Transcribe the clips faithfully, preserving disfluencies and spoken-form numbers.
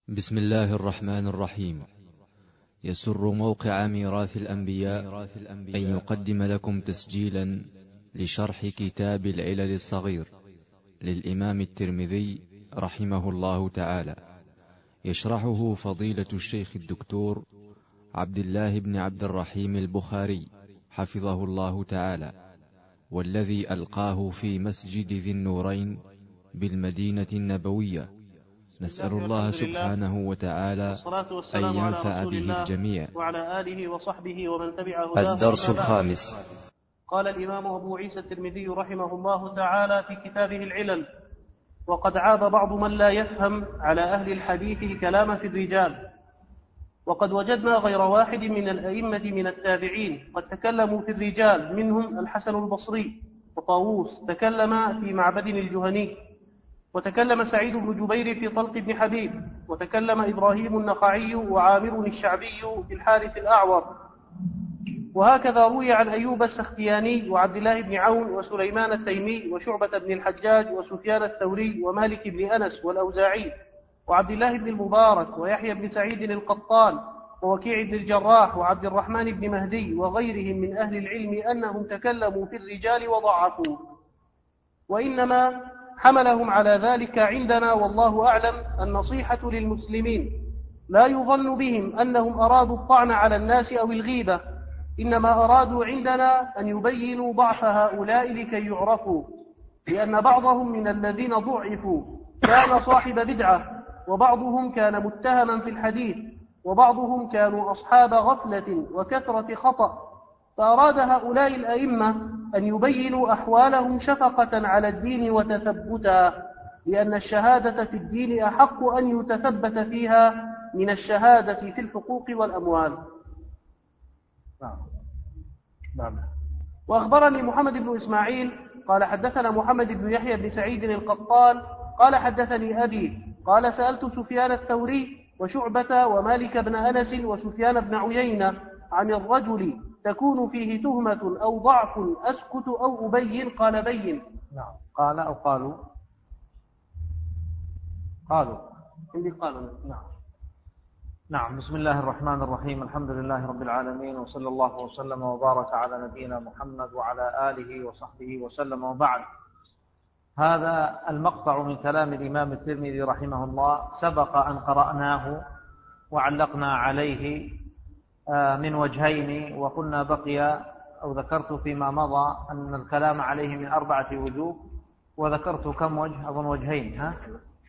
بسم الله الرحمن الرحيم. يسر موقع ميراث الأنبياء أن يقدم لكم تسجيلا لشرح كتاب العلل الصغير للإمام الترمذي رحمه الله تعالى، يشرحه فضيلة الشيخ الدكتور عبد الله بن عبد الرحيم البخاري حفظه الله تعالى، والذي ألقاه في مسجد ذي النورين بالمدينة النبوية. نسأل الله سبحانه وتعالى أن ينفع به الجميع. وعلى آله وصحبه ومن تبع هداه. الدرس الخامس. قال الإمام أبو عيسى الترمذي رحمه الله تعالى في كتابه العلل: وقد عاب بعض من لا يفهم على أهل الحديث الكلام في الرجال، وقد وجدنا غير واحد من الأئمة من التابعين قد تكلموا في الرجال، منهم الحسن البصري وطاووس تكلم في معبد الجهني، وتكلم سعيد بن جبير في طلق بن حبيب، وتكلم إبراهيم النخعي وعامر الشعبي في الحارث الأعور. وهكذا روي عن أيوب السختياني وعبد الله بن عون وسليمان التيمي وشعبة بن الحجاج وسفيان الثوري ومالك بن أنس والأوزاعي وعبد الله بن المبارك ويحيى بن سعيد القطان ووكيع بن الجراح وعبد الرحمن بن مهدي وغيرهم من أهل العلم أنهم تكلموا في الرجال وضعفوا، وإنما حملهم على ذلك عندنا والله أعلم النصيحة للمسلمين. لا يظن بهم أنهم أرادوا الطعن على الناس أو الغيبة، إنما أرادوا عندنا أن يبينوا ضعف هؤلاء لكي يعرفوا، لأن بعضهم من الذين ضعفوا كان صاحب بدعة، وبعضهم كان متهما في الحديث، وبعضهم كانوا أصحاب غفلة وكثرة خطأ، فأراد هؤلاء الأئمة أن يبينوا أحوالهم شفقة على الدين وتثبتا، لأن الشهادة في الدين أحق أن يتثبت فيها من الشهادة في الحقوق والأموال. وأخبرني محمد بن إسماعيل قال حدثنا محمد بن يحيى بن سعيد القطان قال حدثني أبي قال سألت سفيان الثوري وشعبة ومالك بن أنس وسفيان بن عيينة عن الرجل تكون فيه تهمة أو ضعف أسكت أو أبين؟ قال بين. نعم. قال أو قالوا قالوا عندي قالوا. نعم. نعم. بسم الله الرحمن الرحيم. الحمد لله رب العالمين، وصلى الله وسلم وبارك على نبينا محمد وعلى آله وصحبه وسلم، وبعد. هذا المقطع من كلام الإمام الترمذي رحمه الله سبق أن قرأناه وعلقنا عليه من وجهين، وقلنا بقي أو ذكرت فيما مضى أن الكلام عليه من أربعة وجوه، وذكرت كم وجه؟ أظن وجهين. ها؟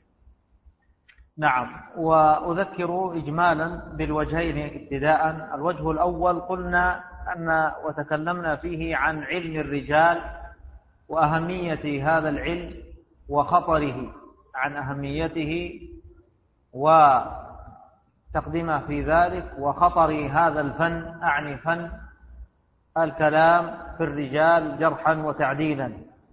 نعم. وأذكر إجمالا بالوجهين ابتداء. الوجه الأول قلنا أن وتكلمنا فيه عن علم الرجال وأهمية هذا العلم وخطره، عن أهميته وتقديمه في ذلك وخطر هذا الفن، أعني فن الكلام في الرجال جرحا وتعديلا.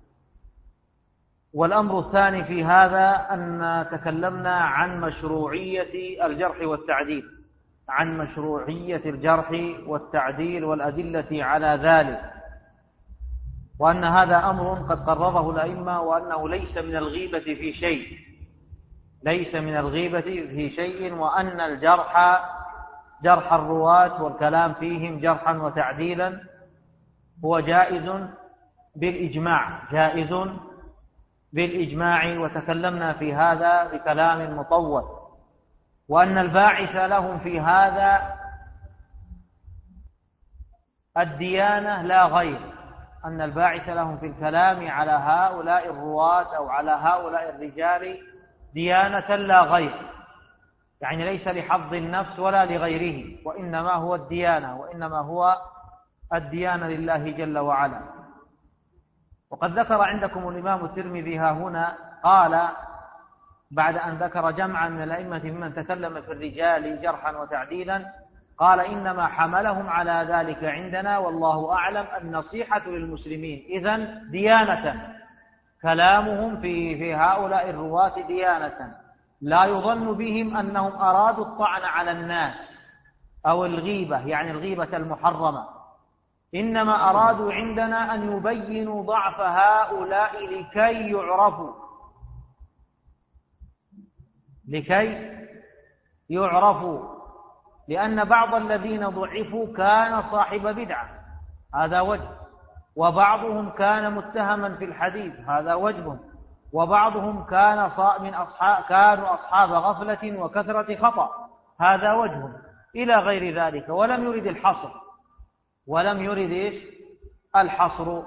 والأمر الثاني في هذا أن تكلمنا عن مشروعية الجرح والتعديل، عن مشروعية الجرح والتعديل والأدلة على ذلك، وأن هذا أمر قد قرره الأئمة، وأنه ليس من الغيبة في شيء، ليس من الغيبة في شيء، وأن الجرح جرح الرواة والكلام فيهم جرحا وتعديلا هو جائز بالإجماع، جائز بالإجماع. وتكلمنا في هذا بكلام مطول، وأن الباعث لهم في هذا الديانة لا غير، أن الباعث لهم في الكلام على هؤلاء الرواة أو على هؤلاء الرجال ديانة لا غير، يعني ليس لحظ النفس ولا لغيره، وإنما هو الديانة، وإنما هو الديانة لله جل وعلا. وقد ذكر عندكم الإمام الترمذي ها هنا، قال بعد أن ذكر جمعا من الأئمة ممن تكلم في الرجال جرحا وتعديلا، قال إنما حملهم على ذلك عندنا والله أعلم النصيحة للمسلمين. إذن ديانة، كلامهم في في هؤلاء الرواة ديانة، لا يظن بهم أنهم أرادوا الطعن على الناس أو الغيبة، يعني الغيبة المحرمة، إنما أرادوا عندنا أن يبينوا ضعف هؤلاء لكي يعرفوا، لكي يعرف، لأن بعض الذين ضعفوا كان صاحب بدعة، هذا وجه، وبعضهم كان متهما في الحديث، هذا وجه، وبعضهم كان من أصحاب كانوا أصحاب غفلة وكثرة خطأ، هذا وجه، إلى غير ذلك. ولم يرد الحصر، ولم يرد إيش؟ الحصر.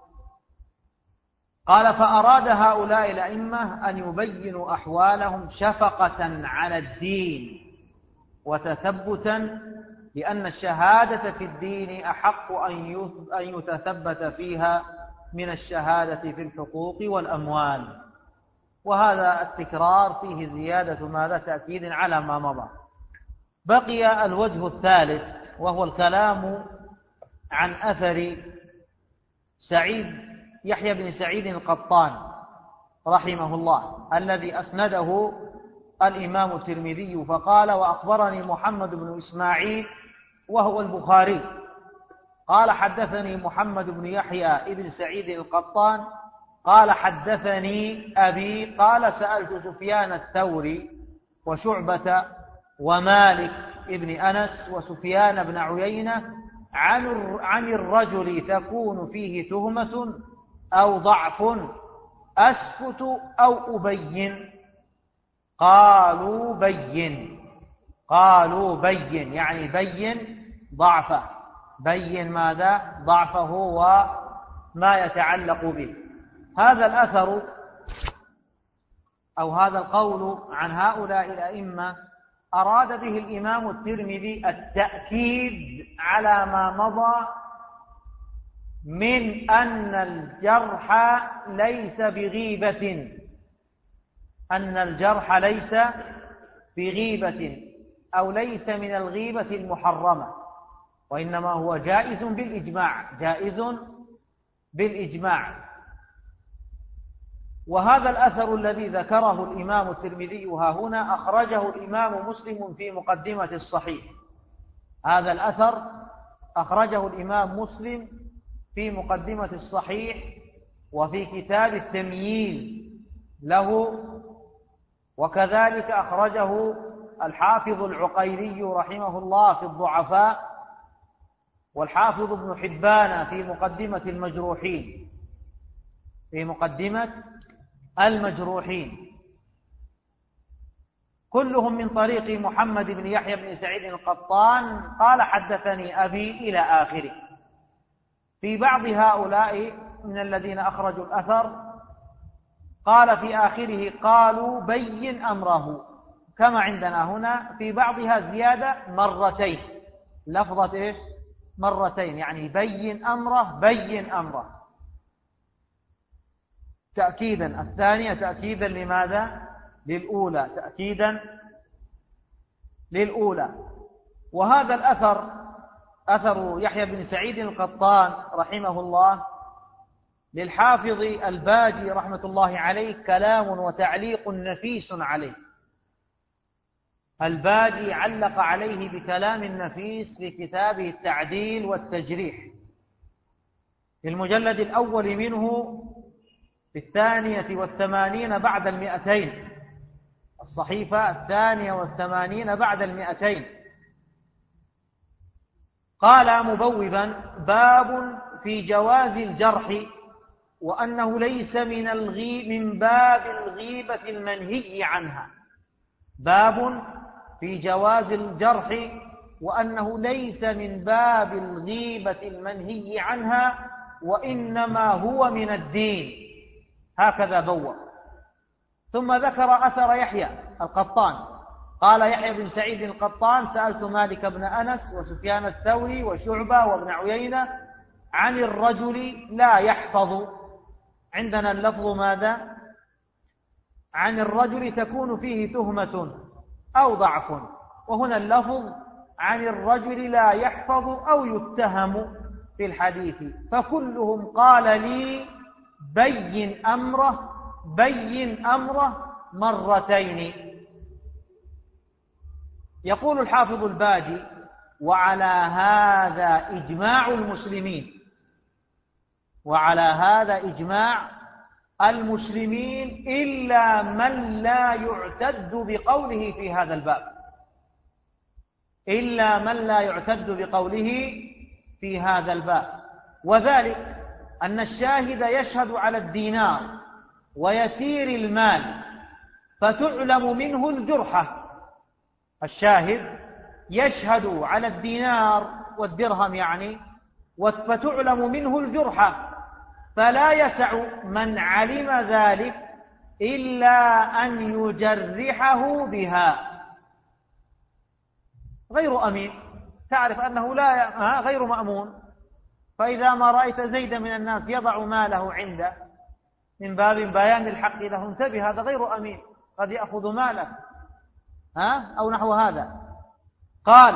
قال: فأراد هؤلاء الأئمة أن يبينوا أحوالهم شفقة على الدين وتثبتا، لأن الشهادة في الدين أحق أن يتثبت فيها من الشهادة في الحقوق والأموال. وهذا التكرار فيه زيادة ماذا؟ تأكيد على ما مضى. بقي الوجه الثالث، وهو الكلام عن أثر سعيد يحيى بن سعيد القطان رحمه الله، الذي أسنده الإمام الترمذي فقال: وأخبرني محمد بن إسماعيل وهو البخاري قال: حدثني محمد بن يحيى بن سعيد القطان قال: حدثني أبي قال: سألت سفيان الثوري وشعبة ومالك ابن أنس وسفيان بن عيينة عن عن الرجل تكون فيه تهمة أو ضعف أسكت أو أبين؟ قالوا بين، قالوا بين يعني بين ضعفه، بين ماذا؟ ضعفه وما يتعلق به. هذا الأثر أو هذا القول عن هؤلاء الأئمة أراد به الإمام الترمذي التأكيد على ما مضى من أن الجرح ليس بغيبة، أن الجرح ليس بغيبة أو ليس من الغيبة المحرمة، وإنما هو جائز بالإجماع، جائز بالإجماع. وهذا الأثر الذي ذكره الإمام الترمذي ها هنا أخرجه الإمام مسلم في مقدمة الصحيح. هذا الأثر أخرجه الإمام مسلم في مقدمة الصحيح وفي كتاب التمييز له، وكذلك أخرجه الحافظ العقيلي رحمه الله في الضعفاء، والحافظ ابن حبان في مقدمة المجروحين، في مقدمة المجروحين، كلهم من طريق محمد بن يحيى بن سعيد القطان قال: حدثني أبي إلى آخره. في بعض هؤلاء من الذين أخرجوا الأثر قال في آخره: قالوا بين أمره، كما عندنا هنا في بعضها زيادة مرتين، لفظة إيش؟ مرتين، يعني بين أمره، بين أمره، تأكيدا، الثانية تأكيدا لماذا؟ للأولى، تأكيدا للأولى. وهذا الأثر أثر يحيى بن سعيد القطان رحمه الله للحافظ الباجي رحمة الله عليه كلام وتعليق نفيس عليه. الباجي علق عليه بكلام نفيس في كتابه التعديل والتجريح في المجلد الأول منه في الثانية والثمانين بعد المئتين، الصحيفة الثانية والثمانين بعد المئتين. قال مبوبا: باب في جواز الجرح، وأنه ليس من الغي من باب الغيبة المنهي عنها. باب في جواز الجرح، وأنه ليس من باب الغيبة المنهي عنها، وإنما هو من الدين. هكذا بوّ. ثم ذكر أثر يحيى القطان قال: يحيى بن سعيد القطان: سألت مالك بن أنس وسفيان الثوري وشعبة وابن عيينة عن الرجل لا يحفظ. عندنا اللفظ ماذا؟ عن الرجل تكون فيه تهمة أو ضعف، وهنا اللفظ عن الرجل لا يحفظ أو يتهم في الحديث، فكلهم قال لي بين أمره، بين أمره مرتين. يقول الحافظ الباجي: وعلى هذا إجماع المسلمين، وعلى هذا إجماع المسلمين إلا من لا يعتد بقوله في هذا الباب. إلا من لا يعتد بقوله في هذا الباب، وذلك أن الشاهد يشهد على الدينار ويسير المال فتعلم منه الجرحة. الشاهد يشهد على الدينار والدرهم يعني، فتعلم منه الجرحة، فلا يسع من علم ذلك إلا أن يجرحه بها. غير أمين، تعرف أنه لا غير مأمون، فإذا ما رأيت زيدا من الناس يضع ماله عنده من باب بيان الحق له انتبه، هذا غير أمين، قد يأخذ مالك ها أو نحو هذا. قال: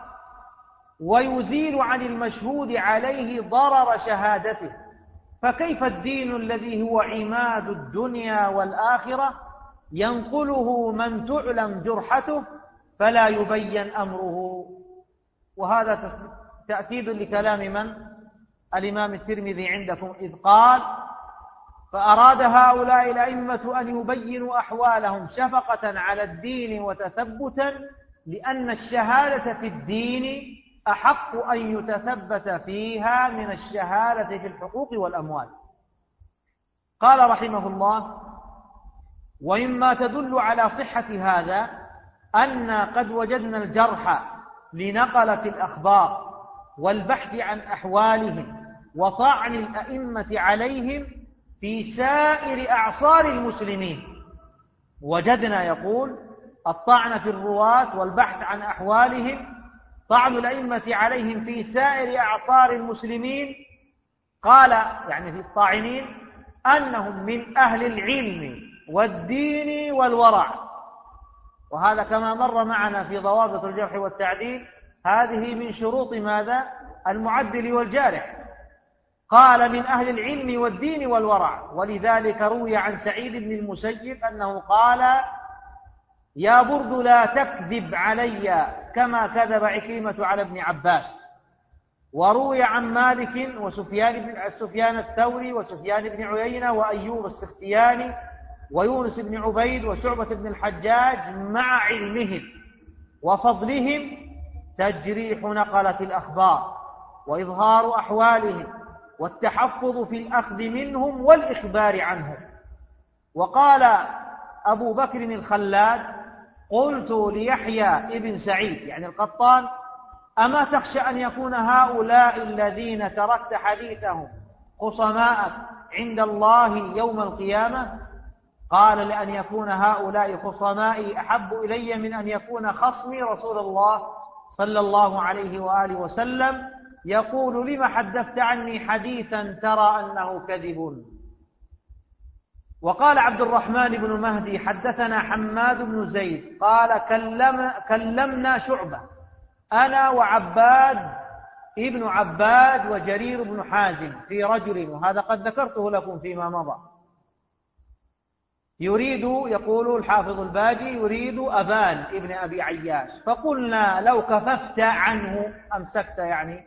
ويزيل عن المشهود عليه ضرر شهادته، فكيف الدين الذي هو عماد الدنيا والآخرة ينقله من تعلم جرحته فلا يبين أمره؟ وهذا تأكيد لكلام من؟ الإمام الترمذي عندكم، إذ قال: فأراد هؤلاء الأئمة أن يبينوا أحوالهم شفقة على الدين وتثبتا، لأن الشهادة في الدين أحق أن يتثبت فيها من الشهادة في الحقوق والأموال. قال رحمه الله: ومما تدل على صحة هذا أن قد وجدنا الجرح لنقلة الأخبار والبحث عن أحوالهم وطعن الأئمة عليهم في سائر أعصار المسلمين. وجدنا يقول الطعن في الرواة والبحث عن أحوالهم، طعن الأئمة عليهم في سائر أعصار المسلمين. قال يعني في الطاعنين أنهم من أهل العلم والدين والورع، وهذا كما مر معنا في ضوابط الجرح والتعديل، هذه من شروط ماذا؟ المعدل والجارح. قال من أهل العلم والدين والورع، ولذلك روي عن سعيد بن المسيب أنه قال: يا برد لا تكذب علي كما كذب عكرمة على ابن عباس. وروي عن مالك وسفيان بن سفيان الثوري وسفيان بن عيينة وأيوب السختياني ويونس بن عبيد وشعبة بن الحجاج مع علمهم وفضلهم تجريح نقلة الأخبار وإظهار أحوالهم والتحفظ في الأخذ منهم والإخبار عنهم. وقال أبو بكر الخلاد: قلت ليحيى ابن سعيد يعني القطان: أما تخشى أن يكون هؤلاء الذين تركت حديثهم خصماءك عند الله يوم القيامة؟ قال: لأن يكون هؤلاء خصمائي أحب إلي من أن يكون خصمي رسول الله صلى الله عليه وآله وسلم يقول: لما حدثت عني حديثا ترى أنه كذب. وقال عبد الرحمن بن مهدي: حدثنا حماد بن زيد قال: كلم كلمنا شعبة أنا وعباد ابن عباد وجرير بن حازم في رجل، وهذا قد ذكرته لكم فيما مضى، يريد يقول الحافظ الباجي يريد أبان ابن أبي عياش، فقلنا: لو كففت عنه أمسكت يعني،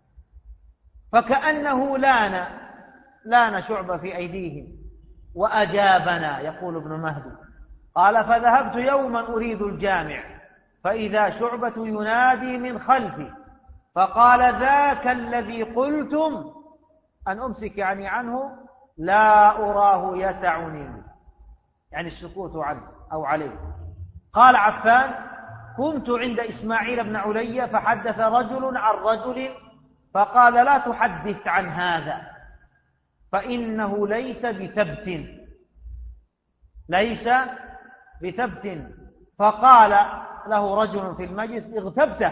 فكأنه لان لان شعبة في أيديهم وأجابنا. يقول ابن مهدي قال: فذهبت يوما أريد الجامع فإذا شعبة ينادي من خلفي فقال: ذاك الذي قلتم أن أمسك يعني عنه لا أراه يسعني، يعني السكوت عنه أو عليه. قال عفان: كنت عند إسماعيل بن علي فحدث رجل عن رجل فقال: لا تحدث عن هذا فإنه ليس بثبت ليس بثبت. فقال له رجل في المجلس: اغتبته.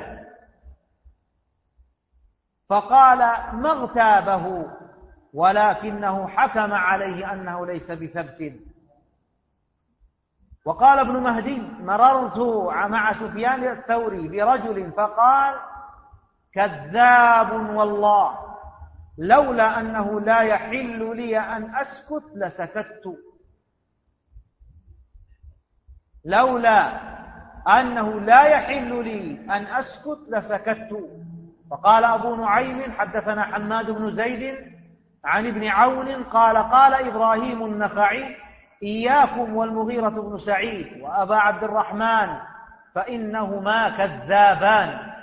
فقال: ما اغتابه ولكنه حكم عليه أنه ليس بثبت. وقال ابن مهدي: مررت مع سفيان الثوري برجل فقال: كذاب والله لولا أنه لا يحل لي أن أسكت لسكت لولا أنه لا يحل لي أن أسكت لسكت. فقال أبو نعيم: حدثنا حماد بن زيد عن ابن عون قال: قال إبراهيم النخعي: إياكم والمغيرة بن سعيد وأبا عبد الرحمن فإنهما كذابان.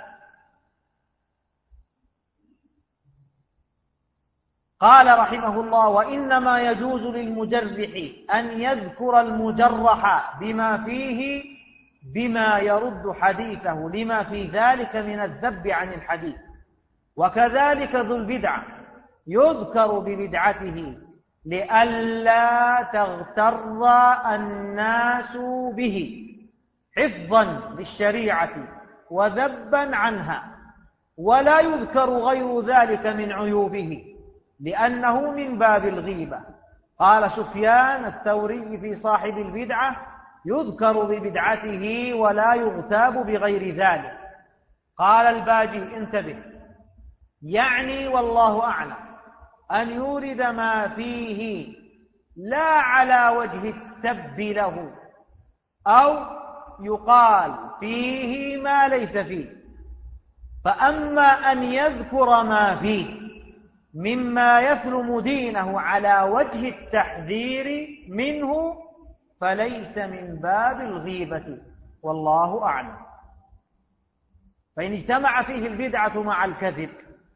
قال رحمه الله: وإنما يجوز للمجرح أن يذكر المجرح بما فيه بما يرد حديثه لما في ذلك من الذب عن الحديث. وكذلك ذو البدعة يذكر ببدعته لئلا تغتر الناس به حفظا للشريعة وذبا عنها، ولا يذكر غير ذلك من عيوبه لأنه من باب الغيبة. قال سفيان الثوري في صاحب البدعة: يذكر ببدعته ولا يغتاب بغير ذلك. قال الباجي: انتبه، يعني والله أعلم أن يورد ما فيه لا على وجه السب له، أو يقال فيه ما ليس فيه. فأما أن يذكر ما فيه مما يثلم دينه على وجه التحذير منه فليس من باب الغيبة، والله أعلم. فإن اجتمع فيه البدعة مع الكذب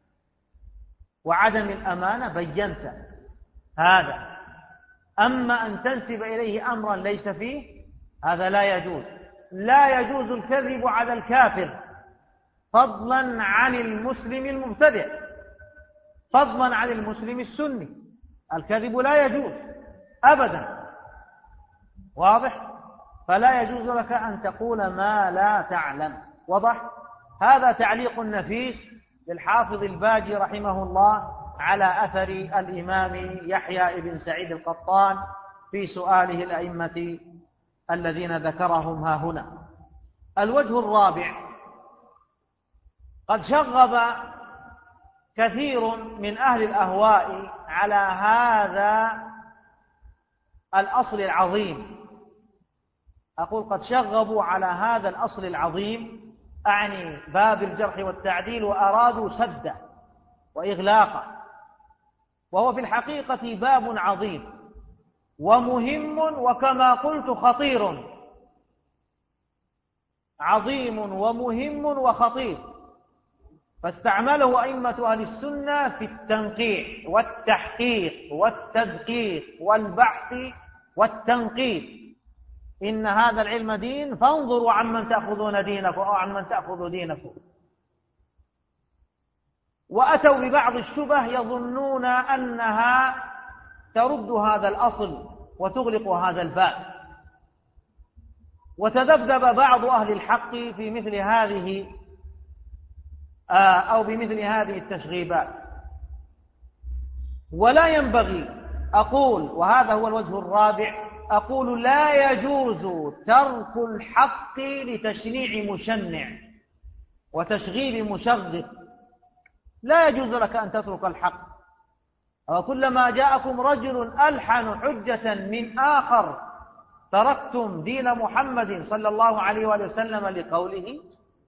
وعدم الأمانة بينت هذا. أما أن تنسب إليه أمرا ليس فيه هذا لا يجوز. لا يجوز الكذب على الكافر فضلا عن المسلم المبتدع، فضلا عن المسلم السني. الكذب لا يجوز أبدا، واضح؟ فلا يجوز لك أن تقول ما لا تعلم. وضح؟ هذا تعليق نفيس للحافظ الباجي رحمه الله على أثر الإمام يحيى بن سعيد القطان في سؤاله الأئمة الذين ذكرهم ها هنا. الوجه الرابع: قد شغب كثير من أهل الأهواء على هذا الأصل العظيم. أقول قد شغبوا على هذا الأصل العظيم، أعني باب الجرح والتعديل، وأرادوا سده وإغلاقه، وهو في الحقيقة باب عظيم ومهم، وكما قلت خطير، عظيم ومهم وخطير. فاستعمله أئمة أهل السنة في التنقيح والتحقيق والتدقيق والبحث والتنقيب. إن هذا العلم دين فانظروا عمن تأخذون دينكم أو عمن تأخذ دينكم. وأتوا ببعض الشبه يظنون أنها ترد هذا الأصل وتغلق هذا الباب، وتذبذب بعض أهل الحق في مثل هذه أو بمثل هذه التشغيبات. ولا ينبغي، أقول، وهذا هو الوجه الرابع، أقول لا يجوز ترك الحق لتشنيع مشنع وتشغيل مشغب. لا يجوز لك أن تترك الحق. وكلما جاءكم رجل ألحن حجة من آخر تركتم دين محمد صلى الله عليه وآله وسلم لقوله.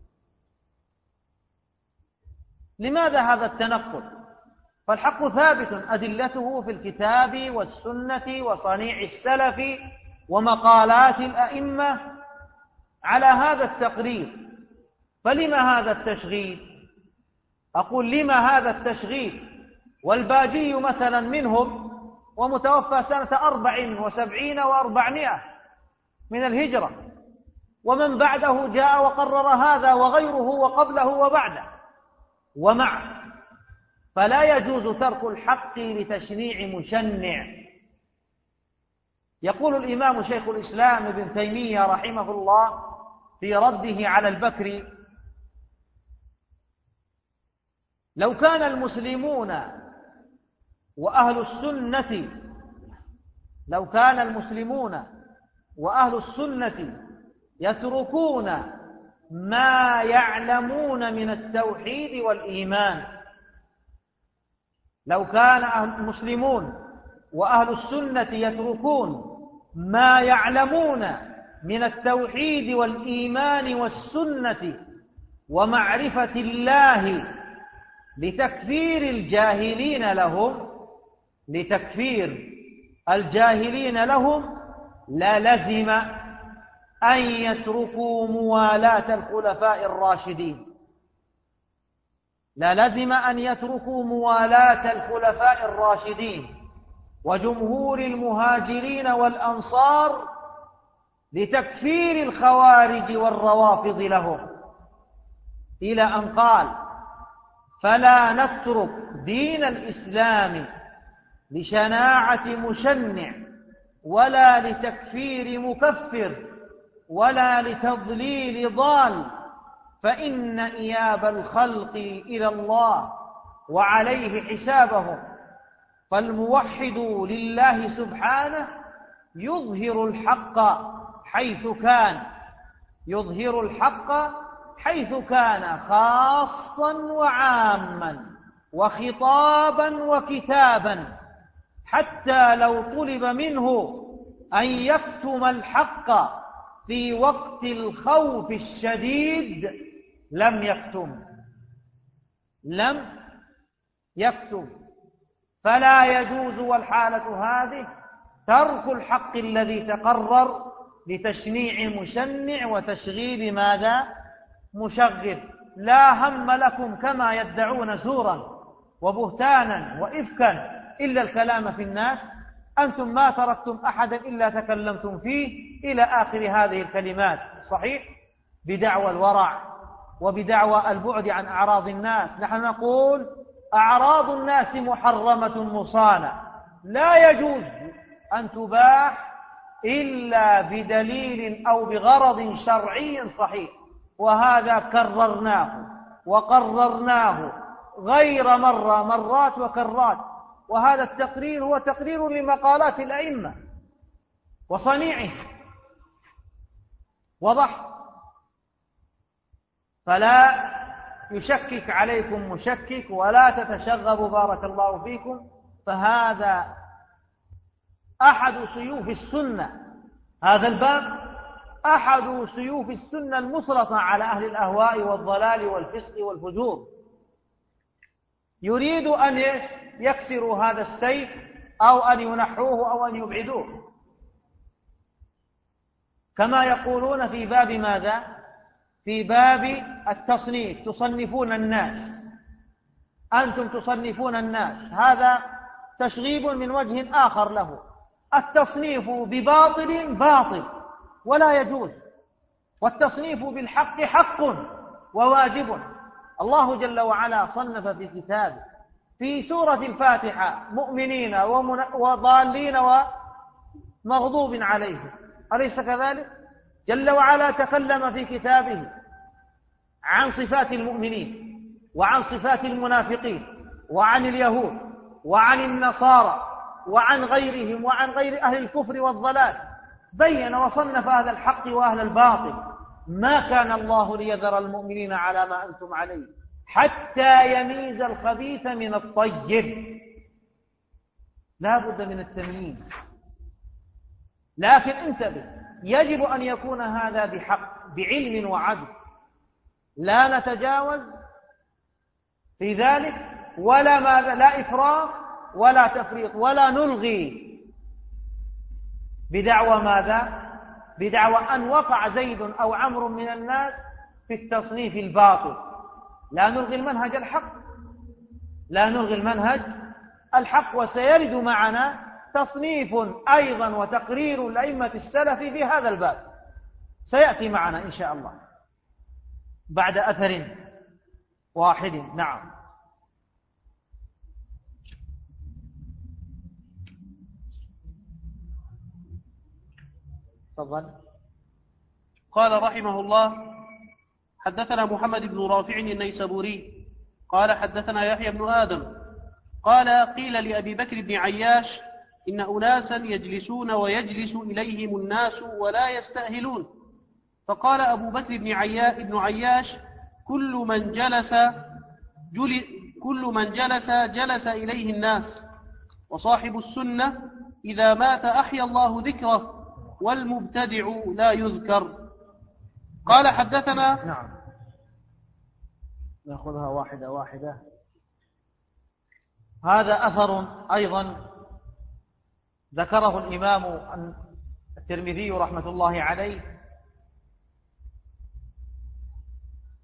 لماذا هذا التنقل؟ فالحق ثابت أدلته في الكتاب والسنة وصنيع السلف ومقالات الأئمة على هذا التقرير. فلما هذا التشغيل؟ أقول لما هذا التشغيل؟ والباجي مثلا منهم، ومتوفى سنة أربع وسبعين وأربعمائة من الهجرة، ومن بعده جاء وقرر هذا وغيره وقبله وبعده ومعه. فلا يجوز ترك الحق لتشنيع مشنع. يقول الإمام شيخ الإسلام ابن تيمية رحمه الله في رده على البكري: لو كان المسلمون وأهل السنة لو كان المسلمون وأهل السنة يتركون ما يعلمون من التوحيد والإيمان لو كان المسلمون وأهل السنة يتركون ما يعلمون من التوحيد والإيمان والسنة ومعرفة الله لتكفير الجاهلين لهم لتكفير الجاهلين لهم للزم أن يتركوا موالاة الخلفاء الراشدين، للزم أن يتركوا موالاة الخلفاء الراشدين وجمهور المهاجرين والأنصار لتكفير الخوارج والروافض لهم، إلى أن قال: فلا نترك دين الإسلام لشناعة مشنع ولا لتكفير مكفر ولا لتضليل ضال، فإن إياب الخلق إلى الله وعليه حسابهم، فالموحد لله سبحانه يظهر الحق حيث كان يظهر الحق حيث كان خاصا وعاما وخطابا وكتابا، حتى لو طلب منه أن يكتم الحق في وقت الخوف الشديد لم يكتم لم يكتم فلا يجوز والحالة هذه ترك الحق الذي تقرر لتشنيع مشنع وتشغيل ماذا؟ مشغل. لا هم لكم كما يدعون زورا وبهتانا وإفكا إلا الكلام في الناس، أنتم ما تركتم أحدا إلا تكلمتم فيه، إلى آخر هذه الكلمات. صحيح؟ بدعوى الورع وبدعوى البعد عن أعراض الناس. نحن نقول أعراض الناس محرمة مصانة، لا يجوز أن تباح إلا بدليل أو بغرض شرعي صحيح، وهذا كررناه وقررناه غير مرة مرات وكرات، وهذا التقرير هو تقرير لمقالات الأئمة وصنيعه. وضح؟ فلا يشكك عليكم مشكك ولا تتشغبوا بارك الله فيكم، فهذا أحد سيوف السنة، هذا الباب أحد سيوف السنة المسلطة على أهل الأهواء والضلال والفسق والفجور. يريد أن يكسروا هذا السيف أو أن ينحوه أو أن يبعدوه، كما يقولون في باب ماذا؟ في باب التصنيف، تصنفون الناس، أنتم تصنفون الناس. هذا تشغيب من وجه آخر له. التصنيف بباطل باطل ولا يجوز، والتصنيف بالحق حق وواجب. الله جل وعلا صنف في كتابه في سورة الفاتحة مؤمنين وضالين ومغضوب عليهم، أليس كذلك؟ جل وعلا تكلم في كتابه عن صفات المؤمنين وعن صفات المنافقين وعن اليهود وعن النصارى وعن غيرهم وعن غير أهل الكفر والضلال، بين وصنف أهل الحق وأهل الباطل. ما كان الله ليذر المؤمنين على ما أنتم عليه حتى يميز الخبيث من الطيب، لا بد من التمييز. لكن انتبه، يجب أن يكون هذا بحق بعلم وعدل، لا نتجاوز في ذلك ولا ماذا، لا إفراط ولا تفريط، ولا نلغي بدعوى ماذا؟ بدعوى أن وقع زيد أو عمرو من الناس في التصنيف الباطل. لا نلغي المنهج الحق، لا نلغي المنهج الحق. وسيرد معنا تصنيف أيضا وتقرير الأئمة السلف في هذا الباب، سيأتي معنا إن شاء الله بعد أثر واحد. نعم. تفضل. قال رحمه الله: حدثنا محمد بن رافع النيسابوري قال حدثنا يحيى بن آدم قال: قيل لأبي بكر بن عياش: إن أناسا يجلسون ويجلس إليهم الناس ولا يستأهلون. فقال أبو بكر بن عياش: كل من جلس جل كل من جلس جلس إليه الناس، وصاحب السنة إذا مات أحيا الله ذكره، والمبتدع لا يذكر. قال حدثنا. نعم، نأخذها واحدة واحدة. هذا أثر أيضا ذكره الإمام الترمذي رحمة الله عليه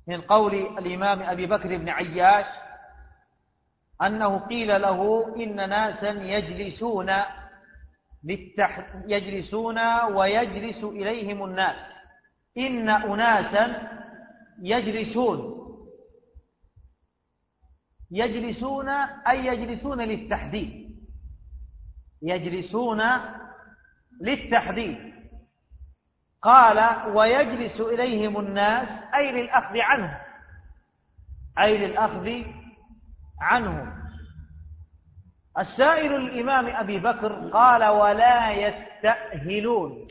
من قول الإمام أبي بكر بن عياش أنه قيل له إن ناسا يجلسون للتح... يجلسون ويجلس إليهم الناس، إن أناسا يجلسون يجلسون أي يجلسون للتحديد، يجلسون للتحديد. قال ويجلس إليهم الناس أي للأخذ عنه، أي للأخذ عنه. السائل الإمام أبي بكر قال ولا يستأهلون،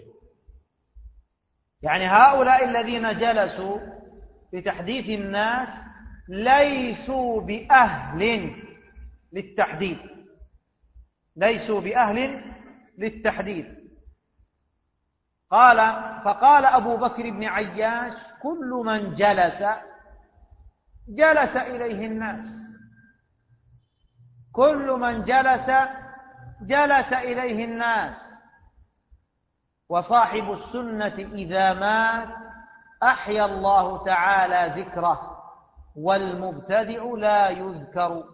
يعني هؤلاء الذين جلسوا لتحديث الناس ليسوا بأهل للتحديث، ليسوا بأهل للتحديث. قال فقال أبو بكر بن عياش كل من جلس جلس إليه الناس، كل من جلس جلس إليه الناس، وصاحب السنة إذا مات أحيا الله تعالى ذكره، والمبتدع لا يذكر.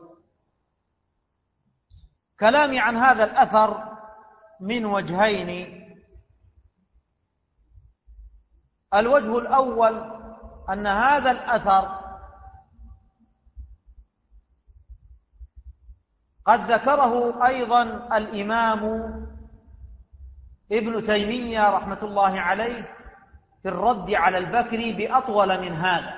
كلامي عن هذا الأثر من وجهين. الوجه الأول أن هذا الأثر قد ذكره أيضا الإمام ابن تيمية رحمة الله عليه في الرد على البكري بأطول من هذا،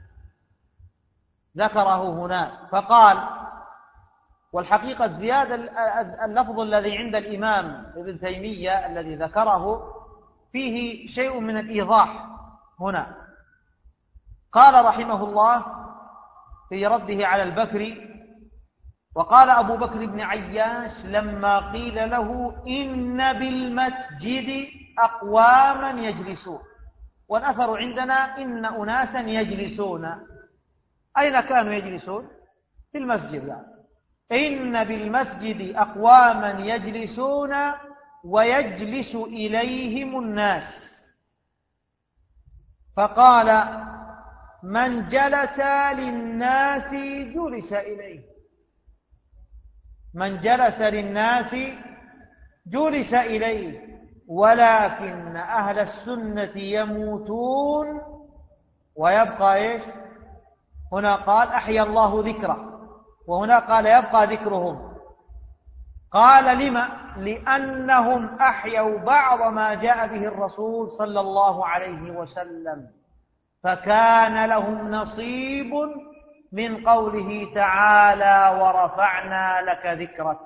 ذكره هنا فقال، والحقيقة الزيادة اللفظ الذي عند الإمام ابن تيمية الذي ذكره فيه شيء من الإيضاح هنا. قال رحمه الله في رده على البكري: وقال أبو بكر بن عياش لما قيل له إن بالمسجد أقواما يجلسون، والأثر عندنا إن أناسا يجلسون، أين كانوا يجلسون؟ في المسجد. يعني إن بالمسجد أقواما يجلسون ويجلس إليهم الناس، فقال من جلس للناس جلس إليه، من جلس للناس جلس إليه، ولكن أهل السنة يموتون ويبقى إيش؟ هنا قال أحيا الله ذكره، وهنا قال يبقى ذكرهم. قال لما؟ لأنهم أحيوا بعض ما جاء به الرسول صلى الله عليه وسلم، فكان لهم نصيب من قوله تعالى ورفعنا لك ذكرك،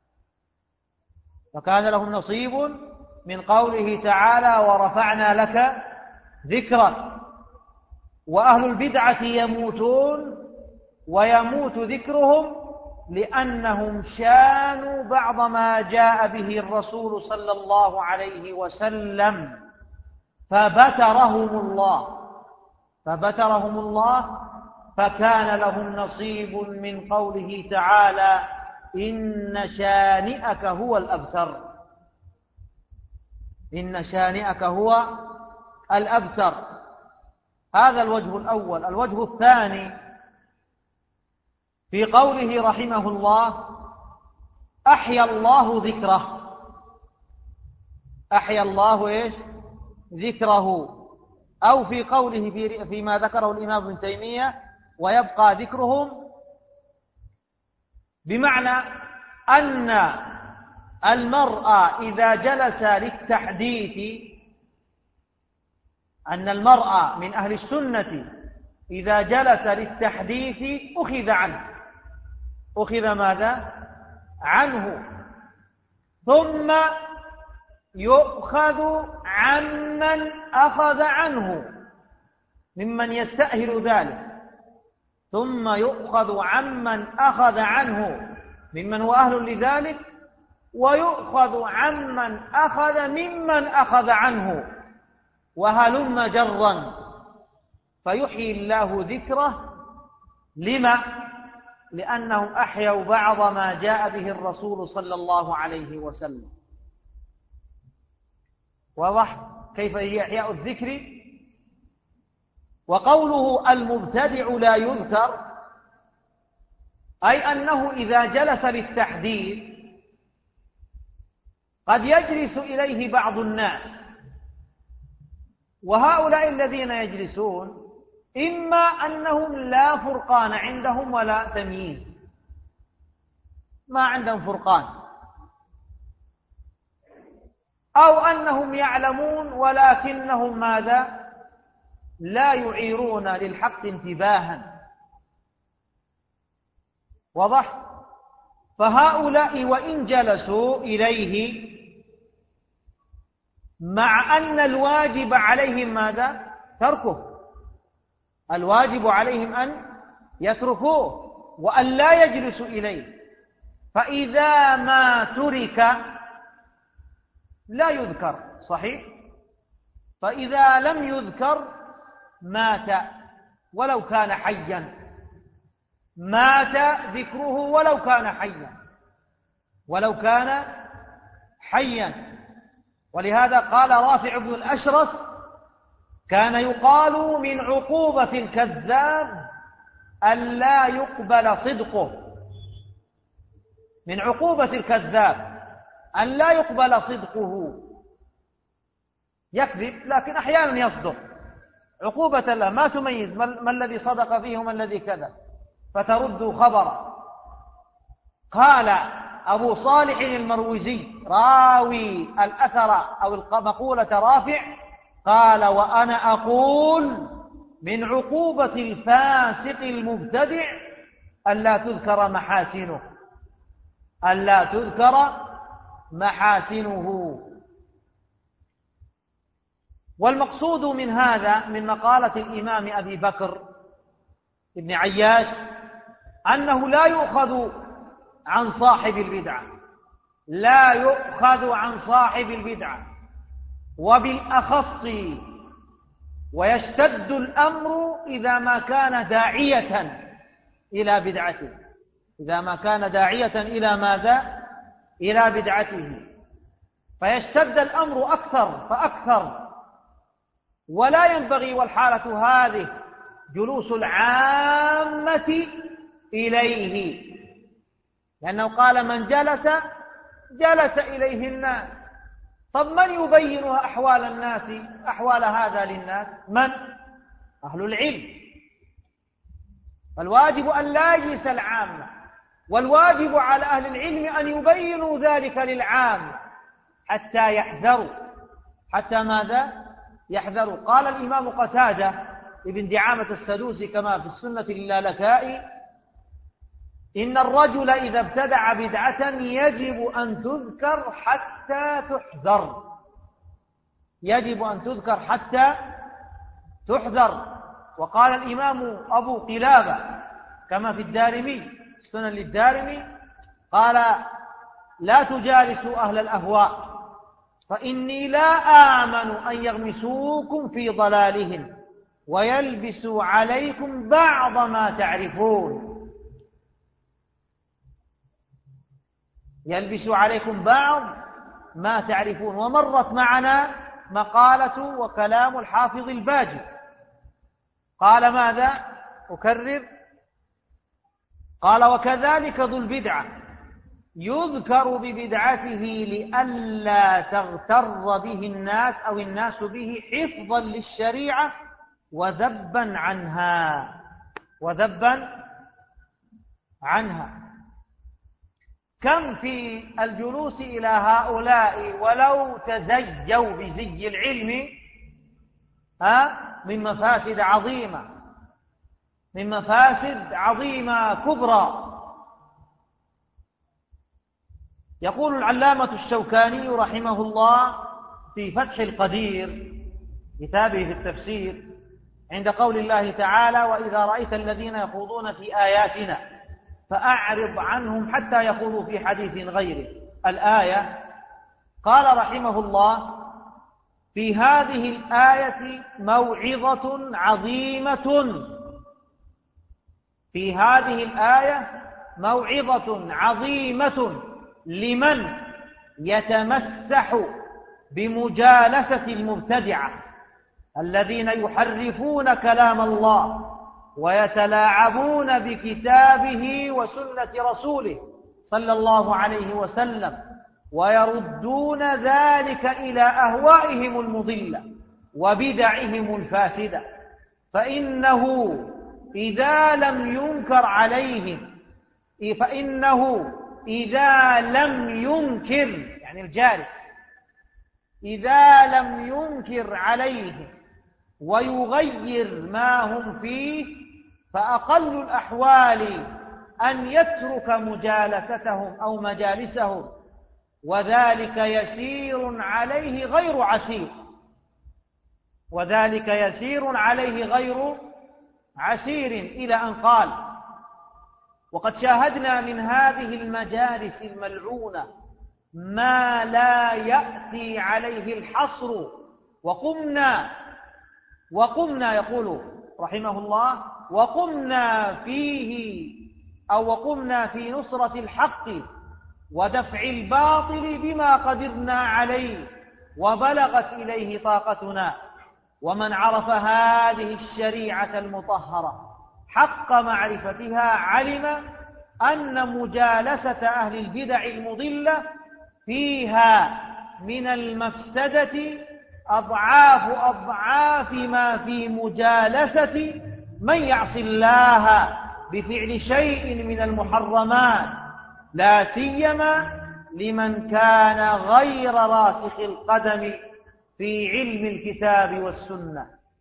فكان لهم نصيب من قوله تعالى ورفعنا لك ذكرك. وأهل البدعة يموتون ويموت ذكرهم لأنهم شانوا بعض ما جاء به الرسول صلى الله عليه وسلم فبترهم الله فبترهم الله فكان لهم نصيب من قوله تعالى إن شانئك هو الأبتر، إن شانئك هو الأبتر. هذا الوجه الأول. الوجه الثاني في قوله رحمه الله أحيا الله ذكره، أحيا الله إيش؟ ذكره، أو في قوله في فيما ذكره الإمام ابن تيمية ويبقى ذكرهم، بمعنى أن المرأة إذا جلس للتحديث، أن المرأة من أهل السنة إذا جلس للتحديث أخذ عنه، أخذ ماذا؟ عنه، ثم يؤخذ عمن أخذ عنه ممن يستأهل ذلك، ثم يؤخذ عمن أخذ عنه ممن هو أهل لذلك، ويؤخذ عمن أخذ ممن أخذ عنه، وهلم جرا، فيحيي الله ذكره. لما؟ لأنهم أحيوا بعض ما جاء به الرسول صلى الله عليه وسلم. واضح كيف هي إحياء الذكر؟ وقوله المبتدع لا يذكر أي أنه إذا جلس للتحديث قد يجلس إليه بعض الناس، وهؤلاء الذين يجلسون إما أنهم لا فرقان عندهم ولا تمييز، ما عندهم فرقان، أو أنهم يعلمون ولكنهم ماذا؟ لا يعيرون للحق انتباها. واضح؟ فهؤلاء وإن جلسوا إليه مع أن الواجب عليهم ماذا؟ تركه، الواجب عليهم أن يتركوه وأن لا يجلسوا إليه، فإذا ما ترك لا يذكر، صحيح؟ فإذا لم يذكر مات ولو كان حيا، مات ذكره ولو كان حيا، ولو كان حيا. ولهذا قال رافع بن الأشرس: كان يقال من عقوبة الكذاب أن لا يقبل صدقه، من عقوبة الكذاب أن لا يقبل صدقه، يكذب لكن أحيانا يصدق، عقوبة له ما تميز ما الذي صدق فيه وما الذي كذب فترد خبره. قال أبو صالح المروزي راوي الأثر أو المقولة رافع، قال: وأنا أقول من عقوبة الفاسق المبتدع ألا تذكر محاسنه، ألا تذكر محاسنه. والمقصود من هذا من مقالة الإمام أبي بكر ابن عياش أنه لا يؤخذ عن صاحب البدعة، لا يؤخذ عن صاحب البدعة، وبالأخص ويشتد الأمر إذا ما كان داعية إلى بدعته، إذا ما كان داعية إلى ماذا؟ إلى بدعته، فيشتد الأمر أكثر فأكثر. ولا ينبغي والحالة هذه جلوس العامة إليه، لأنه قال: من جلس جلس إليه الناس. طب من يبين أحوال الناس، أحوال هذا للناس؟ من؟ أهل العلم. فالواجب أن لا يجلس العامة، والواجب على أهل العلم أن يبينوا ذلك للعامة حتى يحذروا، حتى ماذا؟ يحذروا. قال الإمام قتادة ابن دعامة السدوسي كما في السنة للالكائي: إن الرجل إذا ابتدع بدعة يجب أن تذكر حتى تحذر، يجب أن تذكر حتى تحذر. وقال الإمام أبو قلابة كما في الدارمي، سنن للدارمي، قال: لا تجالسوا أهل الأهواء فإني لا آمن أن يغمسوكم في ضلالهم ويلبسوا عليكم بعض ما تعرفون، يلبسوا عليكم بعض ما تعرفون. ومرت معنا مقالة وكلام الحافظ الباجي، قال ماذا؟ أكرر، قال: وكذلك ذو البدعة يذكر ببدعته لئلا تغتر به الناس أو الناس به حفظا للشريعة وذبا عنها، وذبا عنها. كم في الجلوس إلى هؤلاء ولو تزيوا بزي العلم ها من مفاسد عظيمة، من مفاسد عظيمة كبرى. يقول العلامة الشوكاني رحمه الله في فتح القدير كتابه في التفسير عند قول الله تعالى: وإذا رأيت الذين يخوضون في آياتنا فأعرض عنهم حتى يخوضوا في حديث غيره، الآية، قال رحمه الله: في هذه الآية موعظة عظيمة، في هذه الآية موعظة عظيمة لمن يتمسح بمجالسة المبتدعة الذين يحرفون كلام الله ويتلاعبون بكتابه وسنة رسوله صلى الله عليه وسلم ويردون ذلك إلى أهوائهم المضلة وبدعهم الفاسدة، فإنه إذا لم ينكر عليهم فإنه إذا لم ينكر يعني الجالس إذا لم ينكر عليهم ويغير ما هم فيه فأقل الأحوال أن يترك مجالستهم أو مجالسهم، وذلك يسير عليه غير عسير وذلك يسير عليه غير عسير إلى أن قال: وقد شاهدنا من هذه المجالس الملعونة ما لا يأتي عليه الحصر، وقمنا وقمنا يقول رحمه الله وقمنا فيه أو وقمنا في نصرة الحق ودفع الباطل بما قدرنا عليه وبلغت إليه طاقتنا. ومن عرف هذه الشريعة المطهرة حق معرفتها علم أن مجالسة أهل البدع المضلة فيها من المفسدة أضعاف أضعاف ما في مجالسة من يعصي الله بفعل شيء من المحرمات، لا سيما لمن كان غير راسخ القدم في علم الكتاب والسنة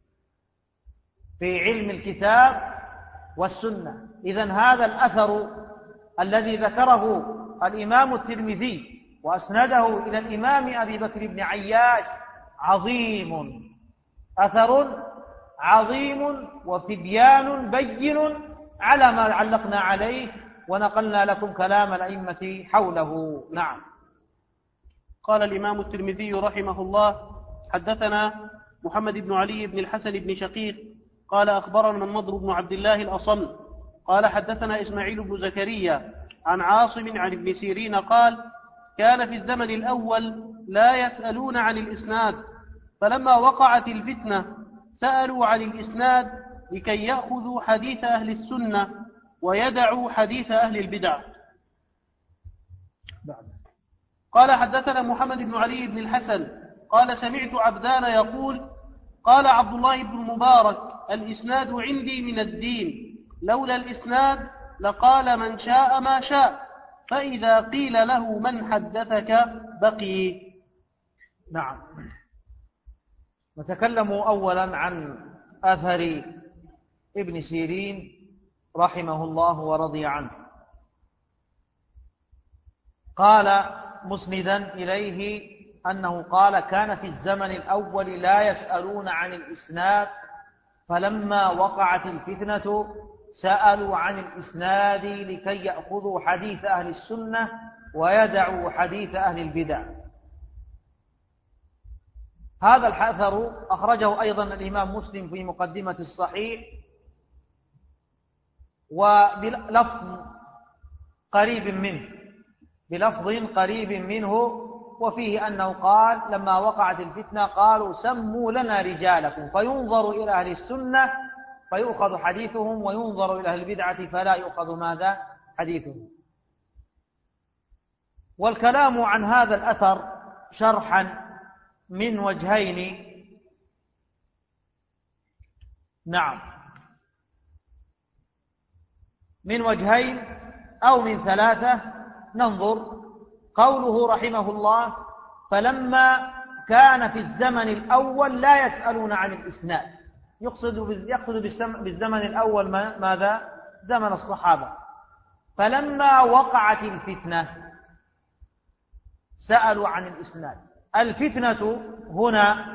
في علم الكتاب والسنة. إذن هذا الأثر الذي ذكره الإمام الترمذي وأسنده إلى الإمام أبي بكر بن عياش عظيم، أثر عظيم وتبيان بين على ما علقنا عليه ونقلنا لكم كلام الأئمة حوله. نعم. قال الإمام الترمذي رحمه الله: حدثنا محمد بن علي بن الحسن بن شقيق قال أخبرنا النضر بن عبد الله الأصم قال حدثنا إسماعيل بن زكريا عن عاصم عن ابن سيرين قال: كان في الزمن الأول لا يسألون عن الإسناد، فلما وقعت الفتنة سألوا عن الإسناد لكي يأخذوا حديث أهل السنة ويدعوا حديث أهل البدع. قال حدثنا محمد بن علي بن الحسن قال سمعت عبدان يقول: قال عبد الله بن المبارك: الإسناد عندي من الدين، لولا الإسناد لقال من شاء ما شاء، فإذا قيل له من حدثك بقي. نعم. نتكلم أولا عن أثر ابن سيرين رحمه الله ورضي عنه. قال مسندا إليه أنه قال: كان في الزمن الأول لا يسألون عن الإسناد، فلما وقعت الفتنة سألوا عن الإسناد لكي يأخذوا حديث أهل السنة ويدعوا حديث أهل البدع. هذا الأثر أخرجه أيضا الإمام مسلم في مقدمة الصحيح وبلفظ قريب منه بلفظ قريب منه وفيه أنه قال: لما وقعت الفتنة قالوا سموا لنا رجالكم، فينظر إلى أهل السنة فيؤخذ حديثهم، وينظر إلى أهل البدعة فلا يؤخذ ماذا؟ حديثهم. والكلام عن هذا الأثر شرحا من وجهين. نعم، من وجهين أو من ثلاثة. ننظر. قوله رحمه الله: فلما كان في الزمن الأول لا يسألون عن الإسناد، يقصد يقصد بالزمن الأول ماذا؟ زمن الصحابة. فلما وقعت الفتنة سألوا عن الإسناد. الفتنة هنا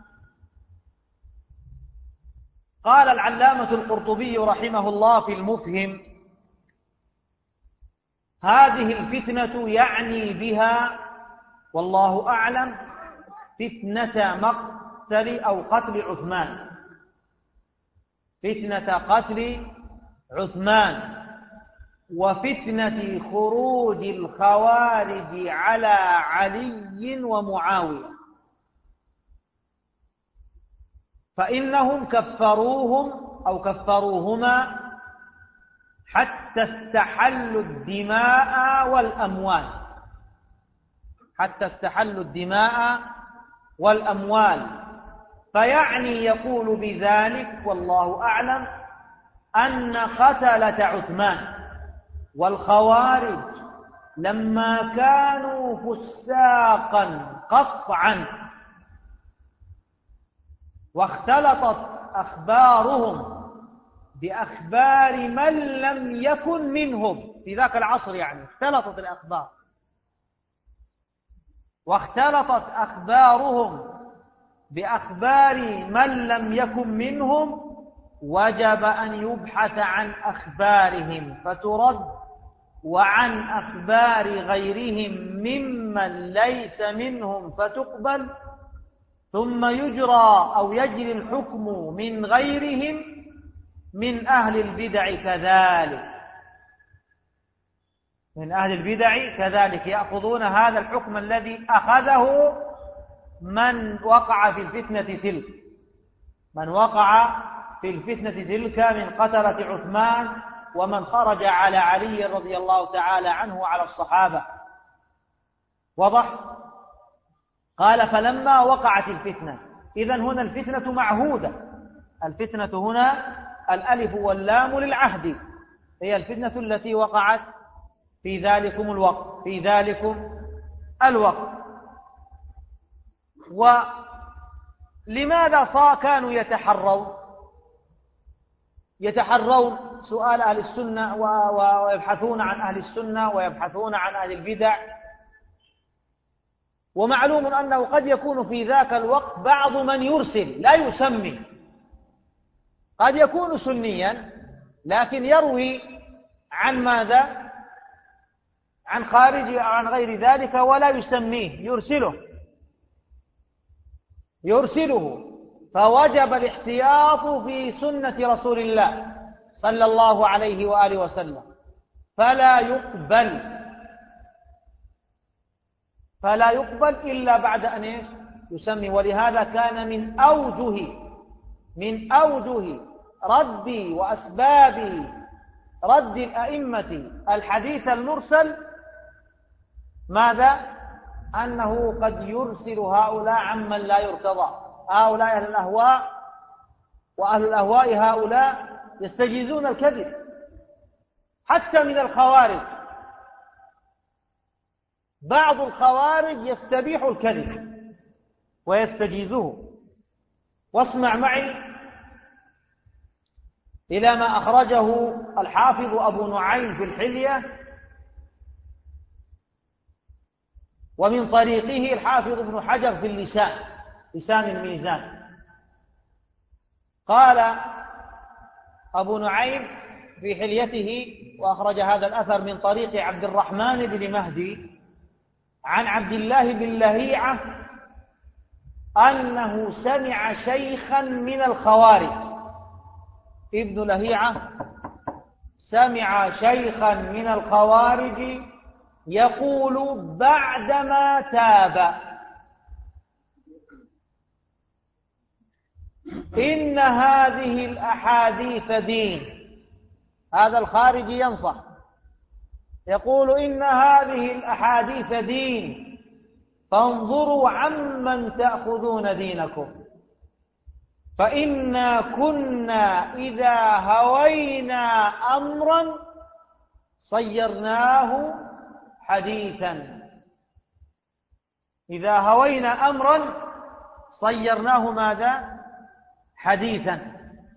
قال العلامة القرطبي رحمه الله في المفهم: هذه الفتنة يعني بها والله أعلم فتنة مقتل أو قتل عثمان، فتنة قتل عثمان، وفتنة خروج الخوارج على علي ومعاوية. فإنهم كفروهم أو كفروهما حتى استحلوا الدماء والأموال حتى استحلوا الدماء والأموال فيعني يقول بذلك والله أعلم أن قتلة عثمان والخوارج لما كانوا فساقا قطعا واختلطت أخبارهم بأخبار من لم يكن منهم في ذاك العصر، يعني اختلطت الأخبار واختلطت أخبارهم بأخبار من لم يكن منهم، وجب أن يبحث عن أخبارهم فترد وعن أخبار غيرهم ممن ليس منهم فتقبل، ثم يجرى أو يجري الحكم من غيرهم من أهل البدع كذلك من أهل البدع كذلك يأخذون هذا الحكم الذي أخذه من وقع في الفتنة تلك من وقع في الفتنة تلك من قتلة عثمان ومن خرج على علي رضي الله تعالى عنه وعلى الصحابة. وضح؟ قال فلما وقعت الفتنة، إذن هنا الفتنة معهودة، الفتنة هنا الألف واللام للعهد، هي الفتنة التي وقعت في ذلكم الوقت في ذلكم الوقت. ولماذا صار كانوا يتحرون يتحرون سؤال أهل السنة ويبحثون عن أهل السنة ويبحثون عن أهل البدع؟ ومعلوم أنه قد يكون في ذاك الوقت بعض من يرسل لا يسمي، قد يكون سنيا لكن يروي عن ماذا؟ عن خارج أو عن غير ذلك ولا يسميه، يرسله يرسله فوجب الاحتياط في سنة رسول الله صلى الله عليه وآله وسلم، فلا يقبل فلا يقبل إلا بعد أن يسمي. ولهذا كان من أوجه من أوجه رد وأسباب رد الأئمة الحديث المرسل ماذا؟ أنه قد يرسل هؤلاء عمن لا يرتضى، هؤلاء أهل الأهواء، وأهل الأهواء هؤلاء يستجيزون الكذب حتى من الخوارج، بعض الخوارج يستبيح الكذب ويستجيزه. واسمع معي إلى ما أخرجه الحافظ أبو نعيم في الحلية ومن طريقه الحافظ ابن حجر في اللسان لسان الميزان. قال أبو نعيم في حليته وأخرج هذا الأثر من طريق عبد الرحمن بن مهدي عن عبد الله بن لهيعة أنه سمع شيخا من الخوارج. ابن لهيعة سمع شيخا من الخوارج يقول بعدما تاب إن هذه الأحاديث دين. هذا الخارج ينصح يقول إن هذه الأحاديث دين فانظروا عمن تأخذون دينكم، فإنا كنا إذا هوينا أمرا صيرناه حديثا إذا هوينا أمرا صيرناه ماذا؟ حديثا.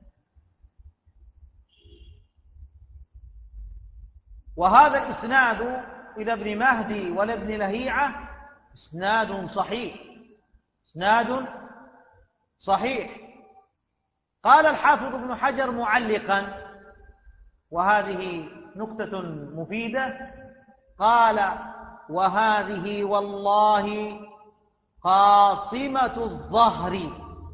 وهذا الإسناد إلى ابن مهدي ولابن لهيعة إسناد صحيح إسناد صحيح. قال الحافظ ابن حجر معلقا، وهذه نكتة مفيدة، قال وهذه والله قاصمة الظهر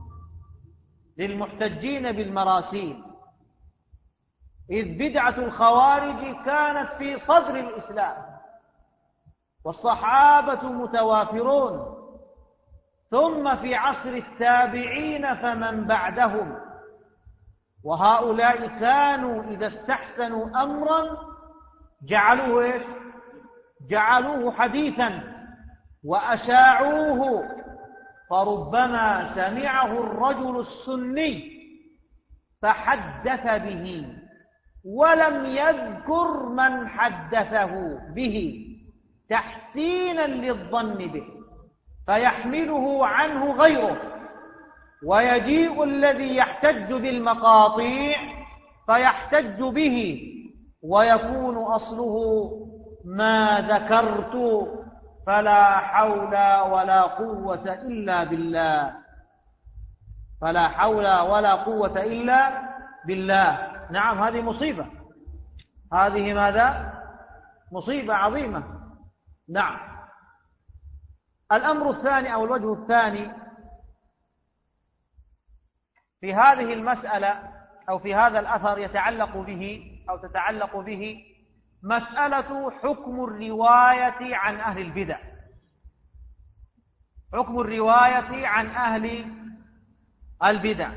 للمحتجين بالمراسيل، إذ بدعة الخوارج كانت في صدر الإسلام والصحابة متوافرون، ثم في عصر التابعين فمن بعدهم، وهؤلاء كانوا إذا استحسنوا أمرا جعلوه إيش؟ جعلوه حديثا وأشاعوه، فربما سمعه الرجل السني فحدث به ولم يذكر من حدثه به تحسينا للظن به، فيحمله عنه غيره، ويجيء الذي يحتج بالمقاطيع فيحتج به، ويكون أصله ما ذكرت، فلا حول ولا قوة إلا بالله، فلا حول ولا قوة إلا بالله. نعم، هذه مصيبة، هذه ماذا؟ مصيبة عظيمة. نعم. الأمر الثاني أو الوجه الثاني في هذه المسألة أو في هذا الأثر يتعلق به أو تتعلق به مسألة حكم الرواية عن أهل البدع، حكم الرواية عن أهل البدع.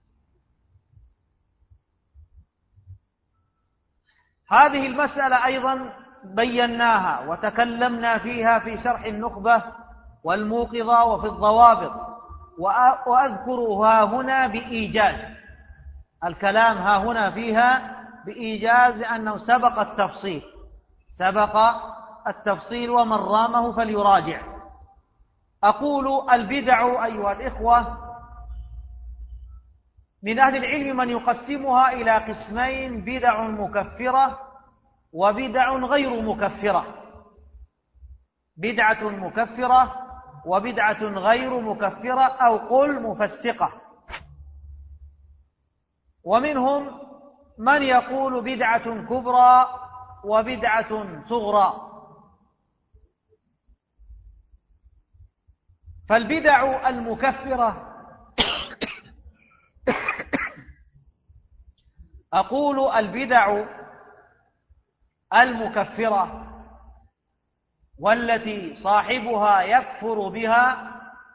هذه المسألة أيضا بيناها وتكلمنا فيها في شرح النخبة والموقظة وفي الضوابط، وأذكرها هنا بإيجاز، الكلام ها هنا فيها بإيجاز لأنه سبق التفصيل، سبق التفصيل ومن رامه فليراجع. أقول البدع أيها الإخوة من أهل العلم من يقسمها إلى قسمين: بدع مكفرة وبدع غير مكفرة، بدعة مكفرة وبدعة غير مكفرة أو قل مفسقة. ومنهم من يقول بدعة كبرى وبدعة صغرى. فالبدع المكفرة أقول البدع المكفرة والتي صاحبها يكفر بها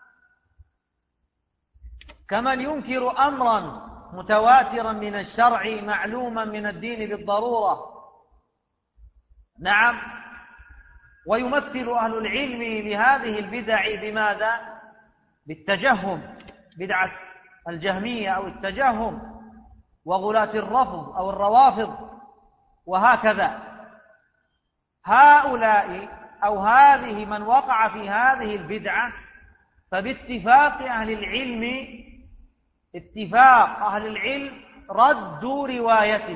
كمن ينكر أمرا متواترا من الشرع معلوما من الدين بالضرورة. نعم. ويمثل أهل العلم لهذه البدع بماذا؟ بالتجهم، بدعة الجهمية أو التجهم، وغلاة الرفض أو الروافض، وهكذا. هؤلاء أو هذه من وقع في هذه البدعة فباتفاق أهل العلم، اتفاق أهل العلم ردوا روايته،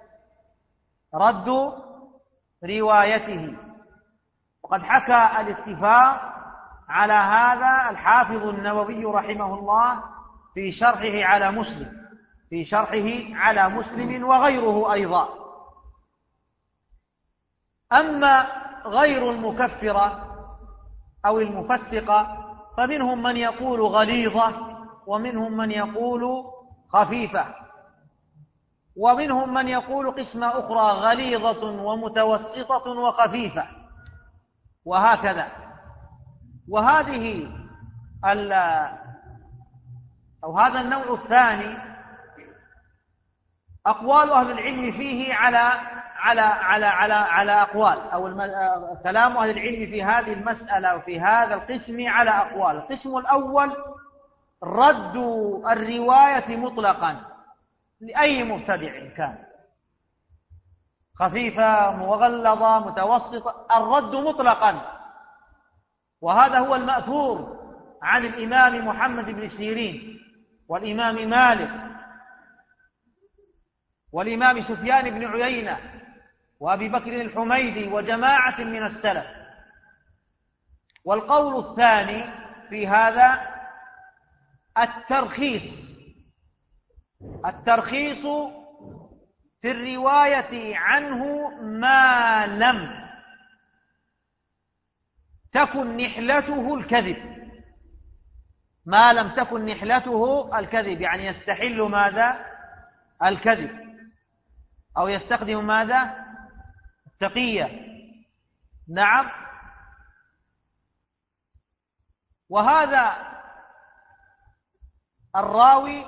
ردوا روايته. وقد حكى الاتفاق على هذا الحافظ النووي رحمه الله في شرحه على مسلم، في شرحه على مسلم وغيره أيضا. أما غير المكفرة أو المفسقة فمنهم من يقول غليظة، ومنهم من يقول خفيفة، ومنهم من يقول قسمة أخرى غليظة ومتوسطة وخفيفة، وهكذا. وهذه أو هذا النوع الثاني أقوال أهل العلم فيه على على على على على أقوال، أو كلام أهل العلم في هذه المسألة وفي هذا القسم على أقوال. القسم الأول رد الرواية مطلقا لأي مبتدع كان، خفيفة مغلظة متوسطة، الرد مطلقا. وهذا هو المأثور عن الإمام محمد بن سيرين والإمام مالك والإمام سفيان بن عيينة وأبي بكر الحميدي وجماعة من السلف. والقول الثاني في هذا الترخيص، الترخيص في الرواية عنه ما لم تكن نحلته الكذب، ما لم تكن نحلته الكذب، يعني يستحل ماذا؟ الكذب، أو يستخدم ماذا؟ التقية. نعم. وهذا الراوي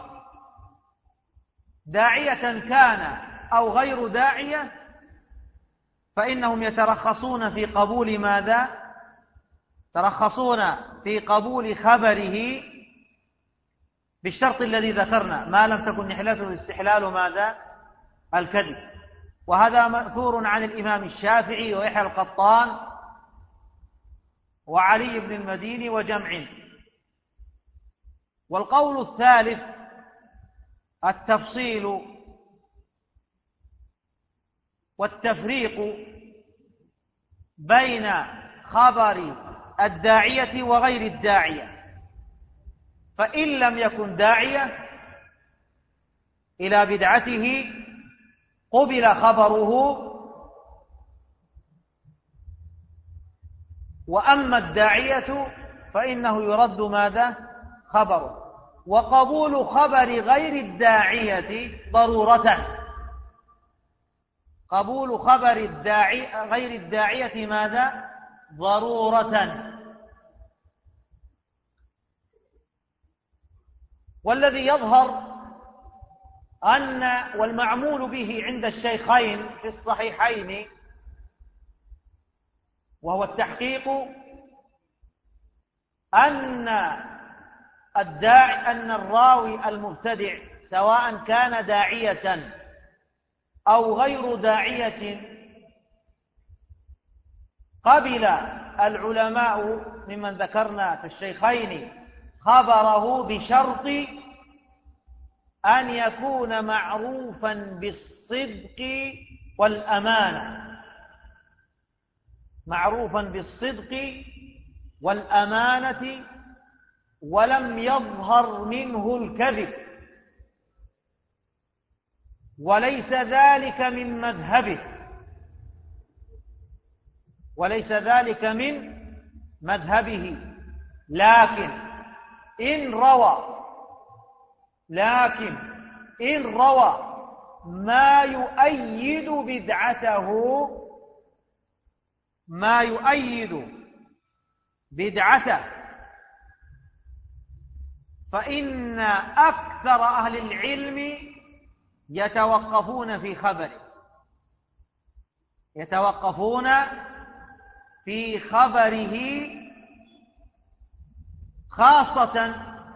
داعية كان أو غير داعية فإنهم يترخصون في قبول ماذا؟ ترخصون في قبول خبره بالشرط الذي ذكرنا، ما لم تكن نحلته استحلال ماذا؟ الكذب. وهذا مأثور عن الإمام الشافعي ويحيى القطان وعلي بن المديني وجمع. والقول الثالث التفصيل والتفريق بين خبر الداعية وغير الداعية، فإن لم يكن داعية إلى بدعته قبل خبره، وأما الداعية فإنه يرد ماذا؟ خبره. وقبول خبر غير الداعية ضرورة، قبول خبر الداعي غير الداعية ماذا؟ ضرورة. والذي يظهر أن والمعمول به عند الشيخين في الصحيحين وهو التحقيق أن الداعي أن الراوي المبتدع سواء كان داعية أو غير داعية قبل العلماء ممن ذكرنا في الشيخين خبره بشرط أن يكون معروفا بالصدق والأمانة، معروفا بالصدق والأمانة ولم يظهر منه الكذب، وليس ذلك من مذهبه، وليس ذلك من مذهبه. لكن إن روى لكن إن روى ما يؤيد بدعته ما يؤيد بدعته فإن أكثر أهل العلم يتوقفون في خبره يتوقفون في خبره خاصة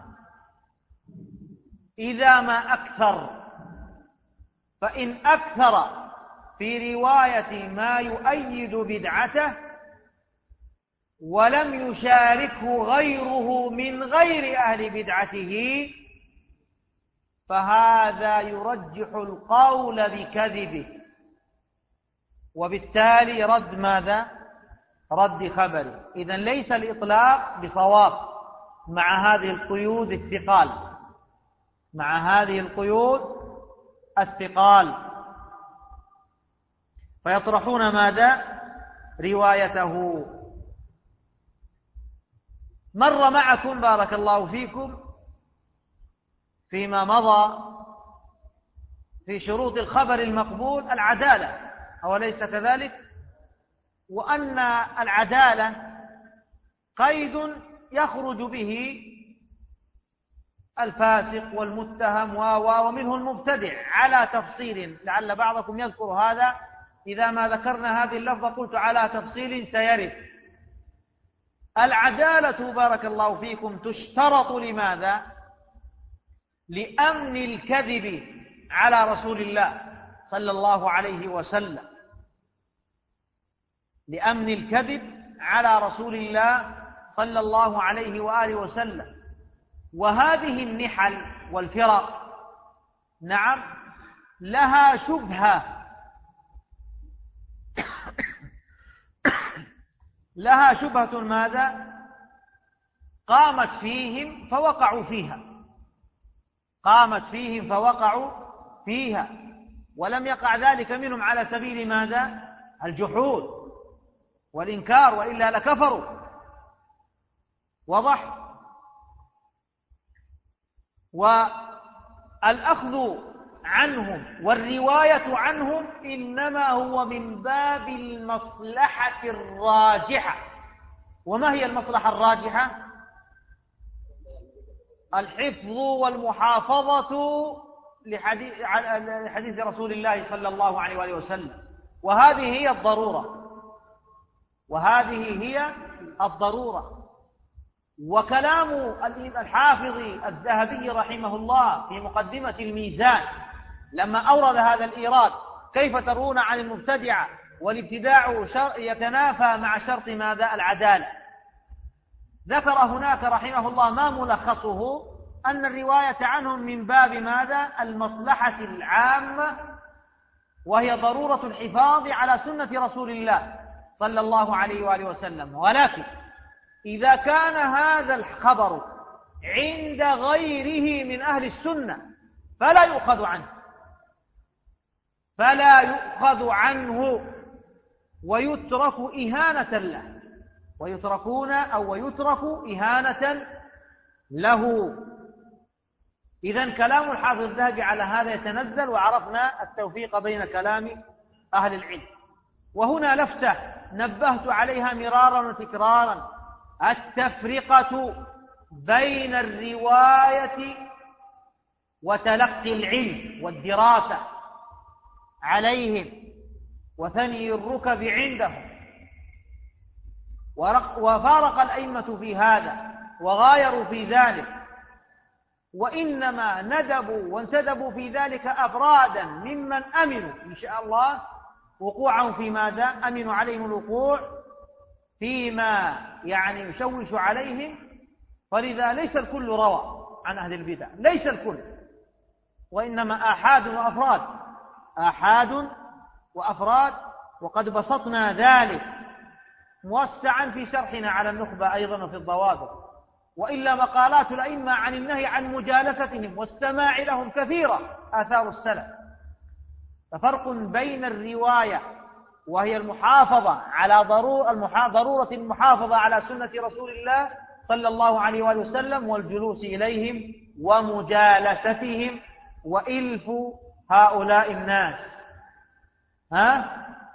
إذا ما أكثر، فإن أكثر في رواية ما يؤيد بدعته ولم يشاركه غيره من غير أهل بدعته فهذا يرجح القول بكذبه، وبالتالي رد ماذا؟ رد خبره. إذن ليس الإطلاق بصواب مع هذه القيود الثقال مع هذه القيود الثقال فيطرحون ماذا؟ روايته. مر معكم بارك الله فيكم فيما مضى في شروط الخبر المقبول العدالة، أوليس كذلك؟ وأن العدالة قيد يخرج به الفاسق والمتهم ومنه المبتدع على تفصيل، لعل بعضكم يذكر هذا إذا ما ذكرنا هذه اللفظة قلت على تفصيل سيرد. العدالة بارك الله فيكم تشترط لماذا؟ لأمن الكذب على رسول الله صلى الله عليه وسلم، لأمن الكذب على رسول الله صلى الله عليه وآله وسلم. وهذه النحل والفرق نعم لها شبهة لها شبهة ماذا؟ قامت فيهم فوقعوا فيها قامت فيهم فوقعوا فيها ولم يقع ذلك منهم على سبيل ماذا؟ الجحود والإنكار، وإلا لكفروا. وضح. والأخذ عنهم والرواية عنهم إنما هو من باب المصلحة الراجحة. وما هي المصلحة الراجحة؟ الحفظ والمحافظة لحديث, لحديث رسول الله صلى الله عليه وآله وسلم، وهذه هي الضرورة، وهذه هي الضرورة. وكلام الحافظ الذهبي رحمه الله في مقدمة الميزان لما أورد هذا الإيراد: كيف ترون عن المبتدعة والابتداع يتنافى مع شرط ماذا؟ العدالة. ذكر هناك رحمه الله ما ملخصه أن الرواية عنهم من باب ماذا؟ المصلحة العامة، وهي ضرورة الحفاظ على سنة رسول الله صلى الله عليه وآله وسلم. ولكن إذا كان هذا الخبر عند غيره من أهل السنة فلا يؤخذ عنه، فلا يؤخذ عنه ويترك إهانة له، ويتركون أو ويترك إهانة له. إذن كلام الحافظ الذهبي على هذا يتنزل، وعرفنا التوفيق بين كلام أهل العلم. وهنا لفتة نبهت عليها مرارا وتكرارا: التفرقة بين الرواية وتلقي العلم والدراسة عليهم وثني الركب عندهم. وفارق الأئمة في هذا وغايروا في ذلك، وإنما ندبوا وانتدبوا في ذلك أفرادا ممن أمنوا إن شاء الله وقوعهم في ماذا؟ أمنوا عليهم الوقوع فيما يعني يشوش عليهم. فلذا ليس الكل روى عن أهل البدع، ليس الكل، وإنما آحاد وأفراد، آحاد وأفراد. وقد بسطنا ذلك موسعا في شرحنا على النخبة أيضا وفي الضوابط. وإلا مقالات الأئمة عن النهي عن مجالستهم والسماع لهم كثيرة، آثار السلف. ففرق بين الرواية وهي المحافظة على ضرورة المحافظة على سنة رسول الله صلى الله عليه وآله وسلم والجلوس إليهم ومجالستهم وإلف هؤلاء الناس. ها؟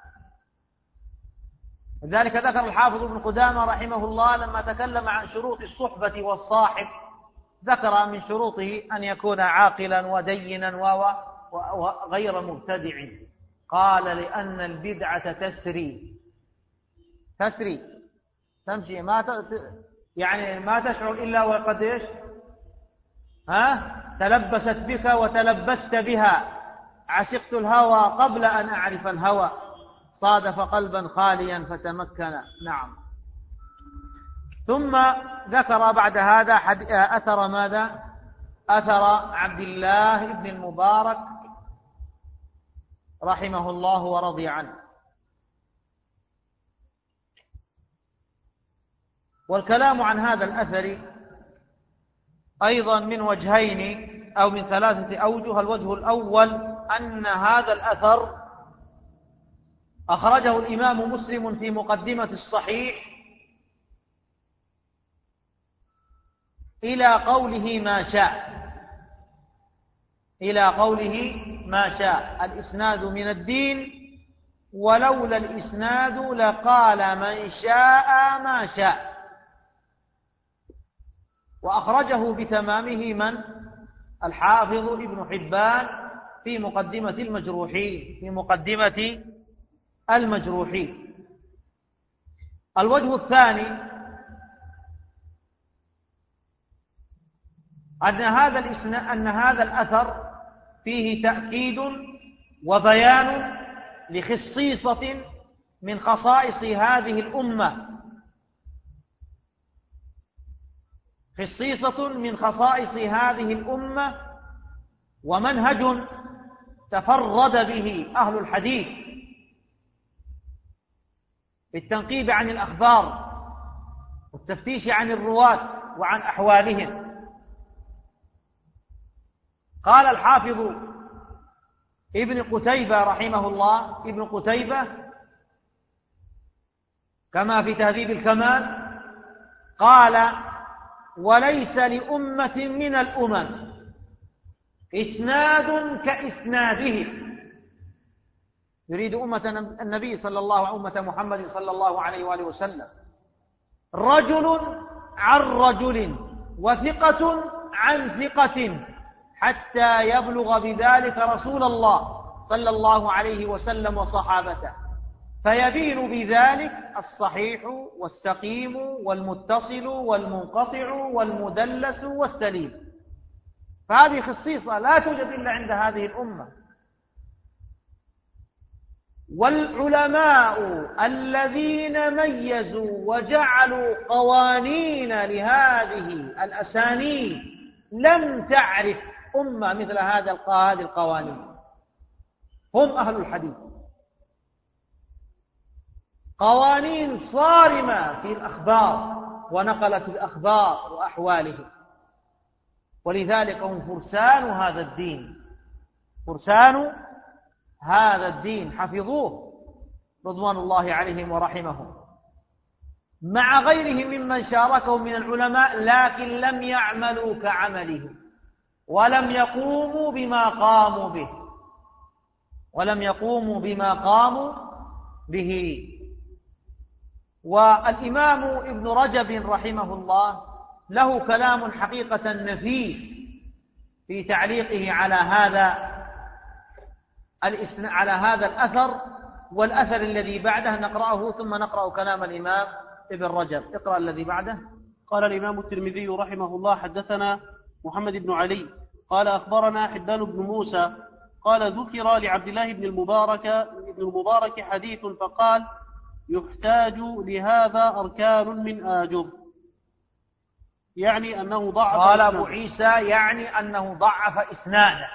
لذلك ذكر الحافظ ابن قدامة رحمه الله لما تكلم عن شروط الصحبة والصاحب، ذكر من شروطه أن يكون عاقلا ودينا وغير مبتدع. قال: لأن البدعة تسري تسري تمشي ما ت... يعني ما تشعر إلا وقد إيش؟ ها؟ تلبست بك وتلبست بها. عشقت الهوى قبل أن أعرف الهوى، صادف قلبا خاليا فتمكن. نعم. ثم ذكر بعد هذا أثر ماذا؟ أثر عبد الله بن المبارك رحمه الله ورضي عنه. والكلام عن هذا الأثر أيضا من وجهين أو من ثلاثة أوجه. الوجه الأول أن هذا الأثر أخرجه الإمام مسلم في مقدمة الصحيح إلى قوله ما شاء، إلى قوله ما شاء: الإسناد من الدين، ولولا الإسناد لقال من شاء ما شاء. وأخرجه بتمامه من؟ الحافظ ابن حبان في مقدمة المجروحين في مقدمة المجروحين. الوجه الثاني أن هذا أن هذا الأثر فيه تأكيد وبيان لخصيصة من خصائص هذه الأمة، خصيصة من خصائص هذه الأمة ومنهج تفرد به أهل الحديث بالتنقيب عن الأخبار والتفتيش عن الرواة وعن أحوالهم. قال الحافظ ابن قتيبة رحمه الله، ابن قتيبة كما في تهذيب الكمال قال: وليس لأمة من الأمم إسناد كإسناده. يريد أمة النبي صلى الله عليه أمة محمد صلى الله عليه وآله وسلم. رجل عن رجل وثقة عن ثقة حتى يبلغ بذلك رسول الله صلى الله عليه وسلم وصحابته، فيبين بذلك الصحيح والسقيم والمتصل والمنقطع والمدلس والسليم. فهذه خصيصة لا توجد إلا عند هذه الأمة. والعلماء الذين ميزوا وجعلوا قوانين لهذه الأسانيد لم تعرف أمة مثل هذا هذه القوانين هم أهل الحديث. قوانين صارمة في الأخبار ونقلت الأخبار وأحواله، ولذلك هم فرسان هذا الدين، فرسان هذا الدين، حفظوه رضوان الله عليهم ورحمهم، مع غيرهم ممن شاركهم من العلماء، لكن لم يعملوا كعمله ولم يقوموا بما قاموا به ولم يقوموا بما قاموا به. والإمام ابن رجب رحمه الله له كلام حقيقة نفيس في تعليقه على هذا على هذا الأثر والأثر الذي بعده. نقرأه ثم نقرأ كلام الإمام ابن رجب. اقرأ الذي بعده. قال الإمام الترمذي رحمه الله: حدثنا محمد بن علي قال أخبرنا حبان بن موسى قال ذكر لعبد الله بن المبارك ابن المبارك حديث فقال: يحتاج لهذا أركان من آجر، يعني أنه ضعف. قال أبو عيسى يعني أنه ضعف إسناده،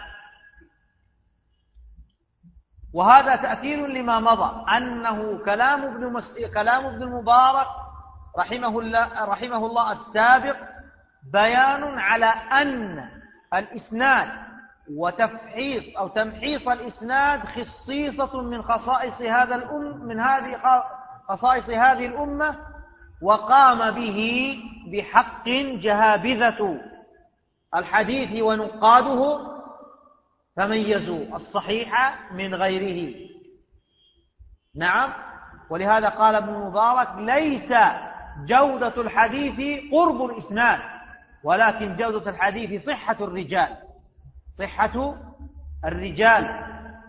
وهذا تأكيد لما مضى أنه كلام ابن مس... كلام ابن المبارك رحمه الله رحمه الله السابق بيان على أن الإسناد وتفحيص أو تمحيص الإسناد خصيصة من خصائص هذا الأم من هذه خصائص هذه الأمة، وقام به بحق جهابذة الحديث ونقاده فميزوا الصحيح من غيره. نعم، ولهذا قال ابن المبارك: ليس جودة الحديث قرب الإسناد، ولكن جودة الحديث صحة الرجال صحة الرجال.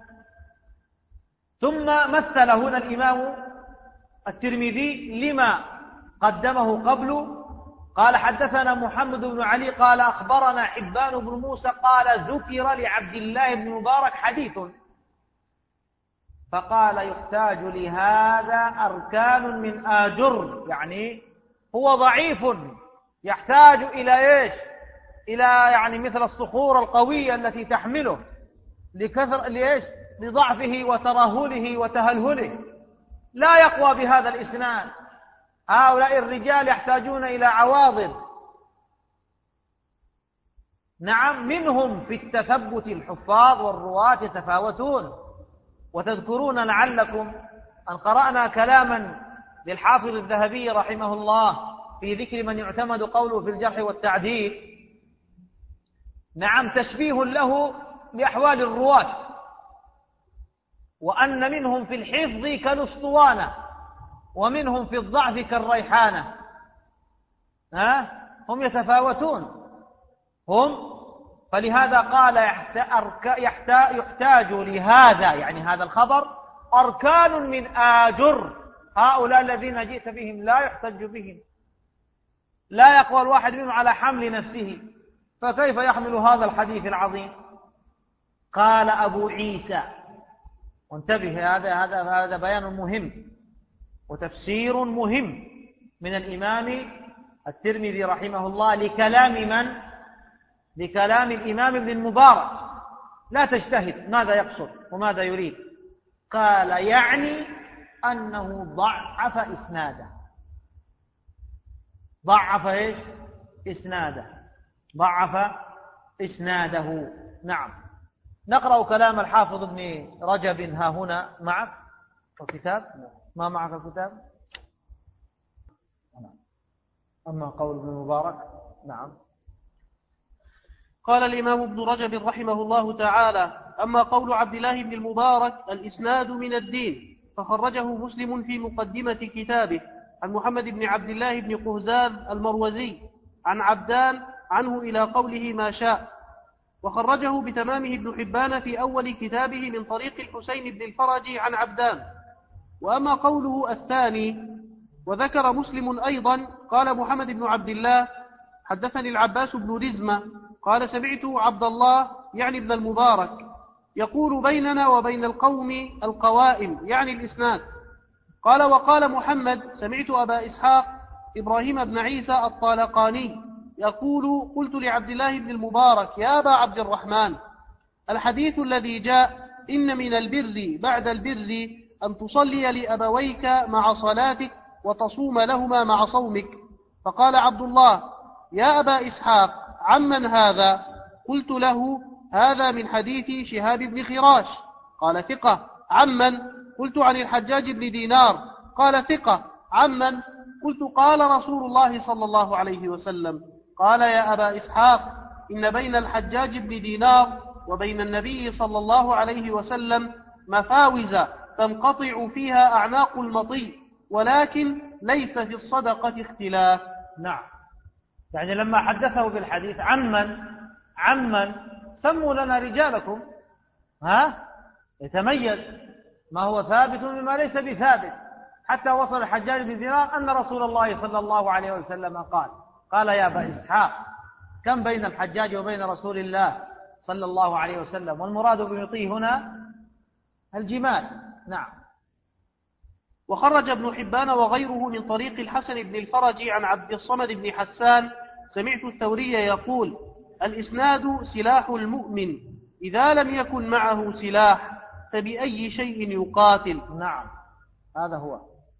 ثم مثل هنا الإمام الترمذي لما قدمه قبله، قال: حدثنا محمد بن علي قال أخبرنا حبان بن موسى قال ذكر لعبد الله بن مبارك حديث فقال: يحتاج لهذا أركان من آجر، يعني هو ضعيف يحتاج إلى إيش؟ إلى يعني مثل الصخور القوية التي تحمله لكثر لإيش؟ لضعفه وترهله وتهلهله، لا يقوى بهذا الإسناد. هؤلاء الرجال يحتاجون إلى عواضد. نعم، منهم في التثبت الحفاظ والرواة يتفاوتون. وتذكرون لعلكم أن قرأنا كلاما للحافظ الذهبي رحمه الله في ذكر من يعتمد قوله في الجرح والتعديل. نعم، تشبيه له لأحوال الرواة، وأن منهم في الحفظ كالأسطوانة ومنهم في الضعف كالريحانة. ها؟ هم يتفاوتون هم. فلهذا قال يحتاج لهذا، يعني هذا الخبر، أركان من آجر. هؤلاء الذين جئت بهم لا يحتج بهم، لا يقوى الواحد منهم على حمل نفسه، فكيف يحمل هذا الحديث العظيم؟ قال أبو عيسى، وانتبه، هذا هذا هذا بيان مهم وتفسير مهم من الإمام الترمذي رحمه الله لكلام من؟ لكلام الإمام ابن المبارك. لا تجتهد ماذا يقصد وماذا يريد. قال يعني أنه ضعف إسناده. ضعف إيش؟ إسناده. ضعف إسناده. نعم. نقرأ كلام الحافظ ابن رجب ها هنا معك الكتاب. ما معك الكتاب؟ أما قول ابن المبارك. نعم. قال الإمام ابن رجب رحمه الله تعالى: أما قول عبد الله بن المبارك الإسناد من الدين فخرجه مسلم في مقدمة كتابه عن محمد بن عبد الله بن قهزان المروزي عن عبدان عنه إلى قوله ما شاء. وخرجه بتمامه ابن حبان في أول كتابه من طريق الحسين بن الفرج عن عبدان. وأما قوله الثاني وذكر مسلم أيضا قال محمد بن عبد الله حدثني العباس بن رزمة قال سمعت عبد الله يعني ابن المبارك يقول بيننا وبين القوم القوائم يعني الإسناد. قال وقال محمد سمعت أبا إسحاق إبراهيم بن عيسى الطالقاني يقول قلت لعبد الله بن المبارك يا أبا عبد الرحمن الحديث الذي جاء إن من البر بعد البر أن تصلي لأبويك مع صلاتك وتصوم لهما مع صومك. فقال عبد الله يا أبا إسحاق عمن هذا؟ قلت له هذا من حديث شهاب بن خراش. قال ثقة. عمن؟ قلت عن الحجاج بن دينار. قال ثقة. عمن؟ قلت قال رسول الله صلى الله عليه وسلم. قال يا أبا إسحاق إن بين الحجاج بن دينار وبين النبي صلى الله عليه وسلم مفاوز تنقطع فيها أعناق المطي ولكن ليس في الصدقة اختلاف. نعم، يعني لما حدثه بالحديث عمن عمن سموا لنا رجالكم ها يتميز ما هو ثابت مما ليس بثابت، حتى وصل الحجاج بن دينار أن رسول الله صلى الله عليه وسلم قال قال يا أبا إسحاق كم بين الحجاج وبين رسول الله صلى الله عليه وسلم؟ والمراد بمطيه هنا الجمال. نعم. وخرج ابن حبان وغيره من طريق الحسن بن الفرج عن عبد الصمد بن حسان سمعت الثوري يقول الإسناد سلاح المؤمن إذا لم يكن معه سلاح فبأي شيء يقاتل. نعم، هذا هو.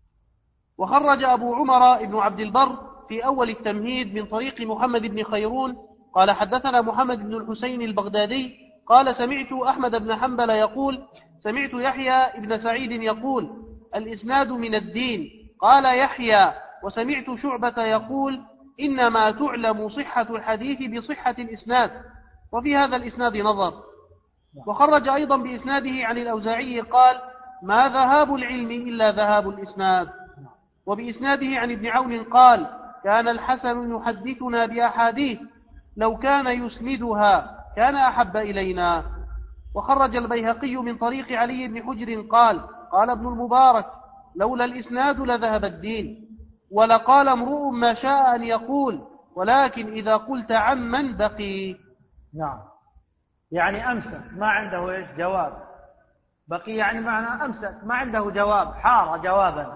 وخرج أبو عمر بن عبد البر في أول التمهيد من طريق محمد بن خيرون قال حدثنا محمد بن الحسين البغدادي قال سمعت أحمد بن حنبل يقول سمعت يحيى بن سعيد يقول الإسناد من الدين. قال يحيى وسمعت شعبة يقول إنما تعلم صحة الحديث بصحة الإسناد، وفي هذا الإسناد نظر. وخرج أيضا بإسناده عن الأوزاعي قال ما ذهاب العلم إلا ذهاب الإسناد. وبإسناده عن ابن عون قال كان الحسن يحدثنا بأحاديث لو كان يسندها كان أحب إلينا. وخرج البيهقي من طريق علي بن حجر قال قال ابن المبارك لولا الإسناد لذهب الدين، ولقال امرؤ ما شاء أن يقول ولكن إذا قلت عمن بقي. نعم، يعني أمسك ما عنده إيش جواب، بقي يعني معنى أمسك ما عنده جواب، حار جوابا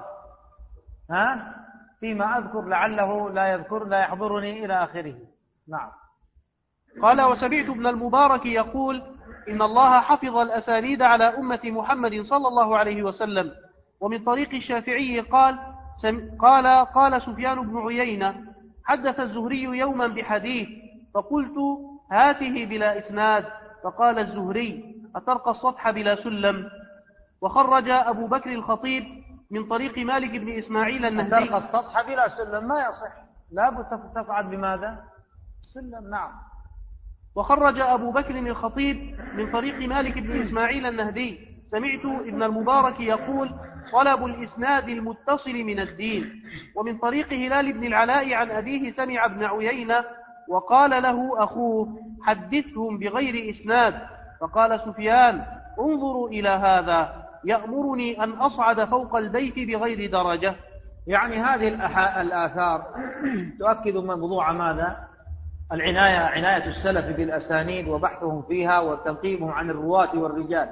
ها فيما أذكر لعله لا يذكر لا يحضرني إلى آخره. نعم. قال وسمعت ابن المبارك يقول إن الله حفظ الأسانيد على أمة محمد صلى الله عليه وسلم. ومن طريق الشافعي قال قال قال سفيان بن عيينة حدث الزهري يوما بحديث فقلت هاته بلا إسناد، فقال الزهري أترقى السطح بلا سلم. وخرج أبو بكر الخطيب من طريق مالك بن إسماعيل النهدي أترقى السطح بلا سلم ما يصح، لا بد تصعد بماذا؟ سلم. نعم. وخرج أبو بكر الخطيب من طريق مالك بن إسماعيل النهدي سمعت ابن المبارك يقول طلب الإسناد المتصل من الدين. ومن طريق هلال بن العلاء عن أبيه سمع ابن عيينة وقال له أخوه حدثهم بغير إسناد، فقال سفيان انظروا إلى هذا يأمرني أن أصعد فوق البيت بغير درجة. يعني هذه الآثار تؤكد من موضوع ماذا؟ العناية عناية السلف بالأسانيد وبحثهم فيها وتنقيبهم عن الرواة والرجال،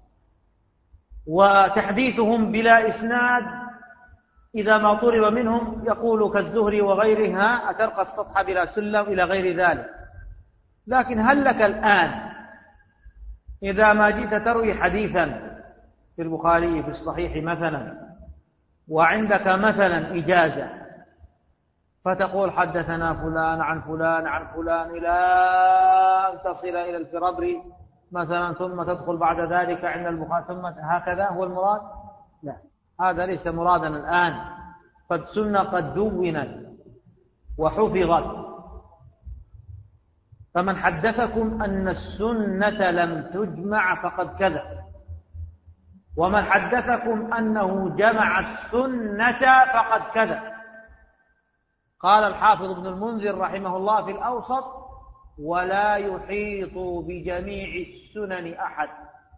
وتحديثهم بلا إسناد إذا ما طلب منهم يقول كالزهري وغيرها أترقى السطح بلا سلم إلى غير ذلك. لكن هل لك الآن إذا ما جئت تروي حديثا في البخاري في الصحيح مثلا وعندك مثلا إجازة فتقول حدثنا فلان عن فلان عن فلان إلى أن تصل إلى الفرابري مثلا ثم تدخل بعد ذلك عند البخاري ثم هكذا هو المراد؟ لا، هذا ليس مرادا الآن. قد سنة قد دونت وحفظت. فمن حدثكم أن السنة لم تجمع فقد كذب، ومن حدثكم أنه جمع السنة فقد كذب. قال الحافظ ابن المنذر رحمه الله في الأوسط: ولا يحيط بجميع السنن أحد.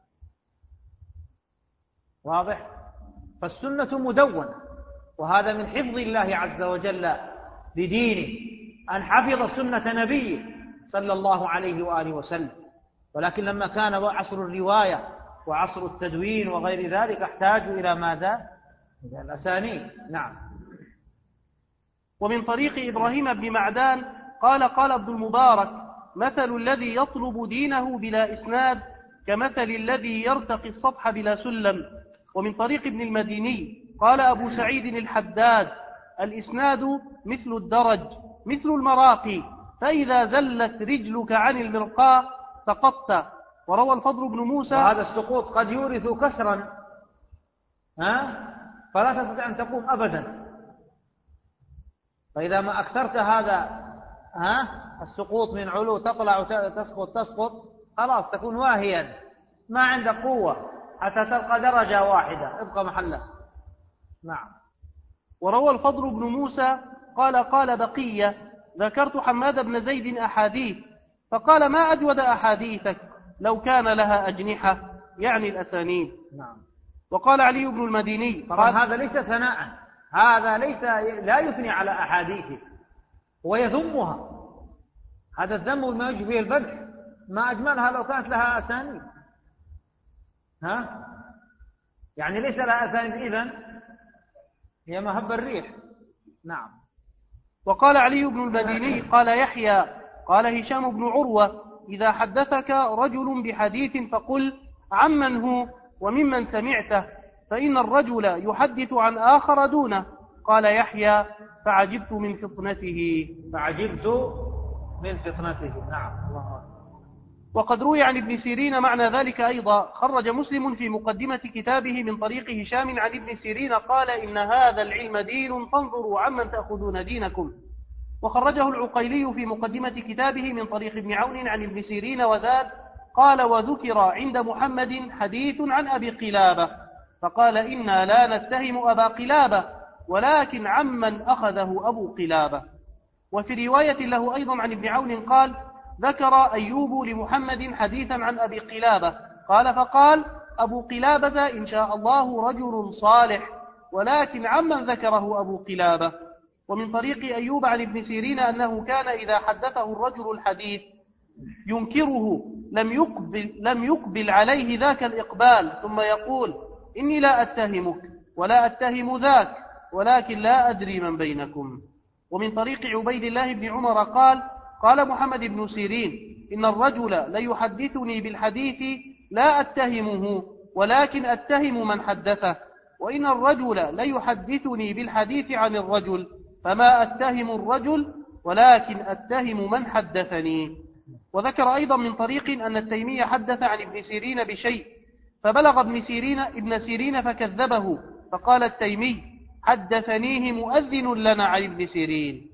واضح؟ فالسنة مدونة، وهذا من حفظ الله عز وجل لدينه، أن حفظ سنة نبيه صلى الله عليه وآله وسلم. ولكن لما كان عصر الرواية وعصر التدوين وغير ذلك احتاجوا إلى ماذا؟ إلى الأسانيد. نعم. ومن طريق إبراهيم بن معدان قال: قال ابن المبارك: مثل الذي يطلب دينه بلا إسناد كمثل الذي يرتقي السطح بلا سلم. ومن طريق ابن المديني قال أبو سعيد الحداد: الإسناد مثل الدرج مثل المراقي، فإذا زلت رجلك عن المرقاة سقطت. وروى الفضل بن موسى: وهذا السقوط قد يورث كسرا، ها؟ فلا تستطيع أن تقوم أبدا. فإذا ما أكثرت هذا ها السقوط من علو، تطلع وتسقط تسقط، خلاص تكون واهيا ما عندك قوة حتى تلقى درجة واحدة، ابقى محلك. نعم. وروى الفضل بن موسى قال: قال بقية: ذكرت حماد بن زيد أحاديث، فقال: ما أجود أحاديثك لو كان لها أجنحة، يعني الأسانيد. نعم. وقال علي بن المديني: طبعا هذا ليس ثناء، هذا ليس لا يثني على أحاديثه ويذمها، هذا الذم ما يشبه البدح، ما أجملها لو كانت لها أسانيد. ها؟ يعني ليس لها أسانيد، إذن هي مهب الريح. نعم. وقال علي بن المديني: قال يحيى: قال هشام بن عروة: إذا حدثك رجل بحديث فقل عمن هو وممن سمعته، فإن الرجل يحدث عن آخر دونه. قال يحيى: فعجبت من فطنته فعجبت من فطنته. نعم. الله. وقد روي عن ابن سيرين معنى ذلك أيضا. خرج مسلم في مقدمة كتابه من طريق هشام عن ابن سيرين قال: إن هذا العلم دين، فانظروا عمن تأخذون دينكم. وخرجه العقيلي في مقدمة كتابه من طريق ابن عون عن ابن سيرين وزاد: قال: وذكر عند محمد حديث عن أبي قلابة، فقال: إنا لا نتهم أبا قلابة، ولكن عمن أخذه أبو قلابة. وفي رواية له أيضا عن ابن عون قال: ذكر أيوب لمحمد حديثا عن أبي قلابة، قال: فقال أبو قلابة: إن شاء الله رجل صالح، ولكن عمن ذكره أبو قلابة. ومن طريق أيوب عن ابن سيرين أنه كان إذا حدثه الرجل الحديث ينكره لم يقبل, لم يقبل عليه ذاك الإقبال، ثم يقول: إني لا أتهمك ولا أتهم ذاك، ولكن لا أدري من بينكم. ومن طريق عبيد الله بن عمر قال: قال محمد بن سيرين: إن الرجل ليحدثني بالحديث لا أتهمه، ولكن أتهم من حدثه، وإن الرجل ليحدثني بالحديث عن الرجل، فما أتهم الرجل، ولكن أتهم من حدثني. وذكر أيضا من طريق أن التيمي حدث عن ابن سيرين بشيء، فبلغ ابن سيرين ابن سيرين فكذبه، فقال التيمي: حدثنيه مؤذن لنا عن ابن سيرين.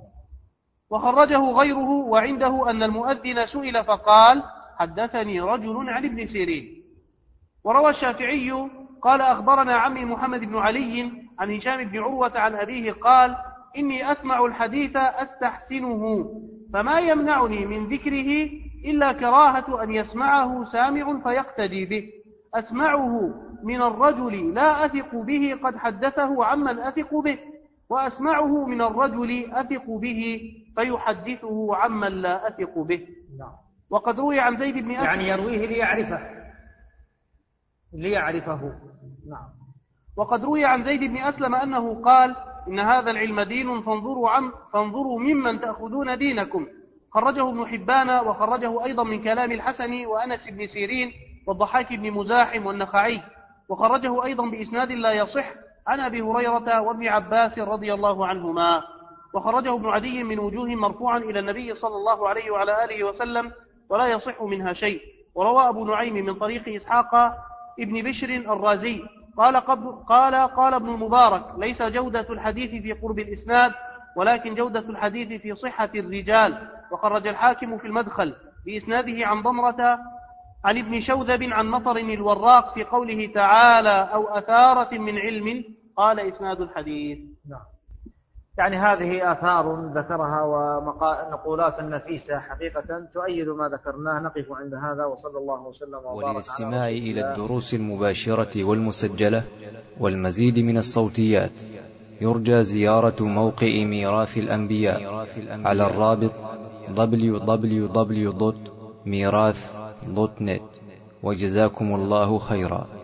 وخرجه غيره وعنده أن المؤذن سئل فقال: حدثني رجل عن ابن سيرين. وروى الشافعي قال: أخبرنا عمي محمد بن علي عن هشام بن عروة عن أبيه قال: إني أسمع الحديث أستحسنه، فما يمنعني من ذكره إلا كراهة أن يسمعه سامع فيقتدي به. أسمعه من الرجل لا أثق به قد حدثه عمن أثق به، وأسمعه من الرجل أثق به فيحدثه عمن لا أثق به. وقد روي عن زيد بن أسلم، يعني يرويه ليعرفه ليعرفه نعم. وقد روي عن زيد بن أسلم أنه قال: إن هذا العلم دين، فانظروا, عم فانظروا ممن تأخذون دينكم. خرجه ابن حبان، وخرجه أيضا من كلام الحسن وأنس بن سيرين والضحاك بن مزاحم والنخعي، وخرجه أيضا بإسناد لا يصح عن أبي هريرة وابن عباس رضي الله عنهما. وخرجه ابن عدي من وجوه مرفوعا إلى النبي صلى الله عليه وعلى آله وسلم، ولا يصح منها شيء. وروى أبو نعيم من طريق إسحاق ابن بشر الرازي قال قال قال ابن المبارك: ليس جودة الحديث في قرب الإسناد، ولكن جودة الحديث في صحة الرجال. وخرج الحاكم في المدخل بإسناده عن ضمرة عن ابن شوذب عن مطر الوراق في قوله تعالى: أو أثارة من علم، قال إسناد الحديث. يعني هذه آثار ذكرها ونقولات نفيسة حقيقة تؤيد ما ذكرناه. نقف عند هذا، وصلى الله وسلم وبارك. وللاستماع إلى الدروس المباشرة والمسجلة والمزيد من الصوتيات يرجى زيارة موقع ميراث الأنبياء على الرابط دبليو دبليو دبليو دوت ميراث دوت نت. وجزاكم الله خيرا.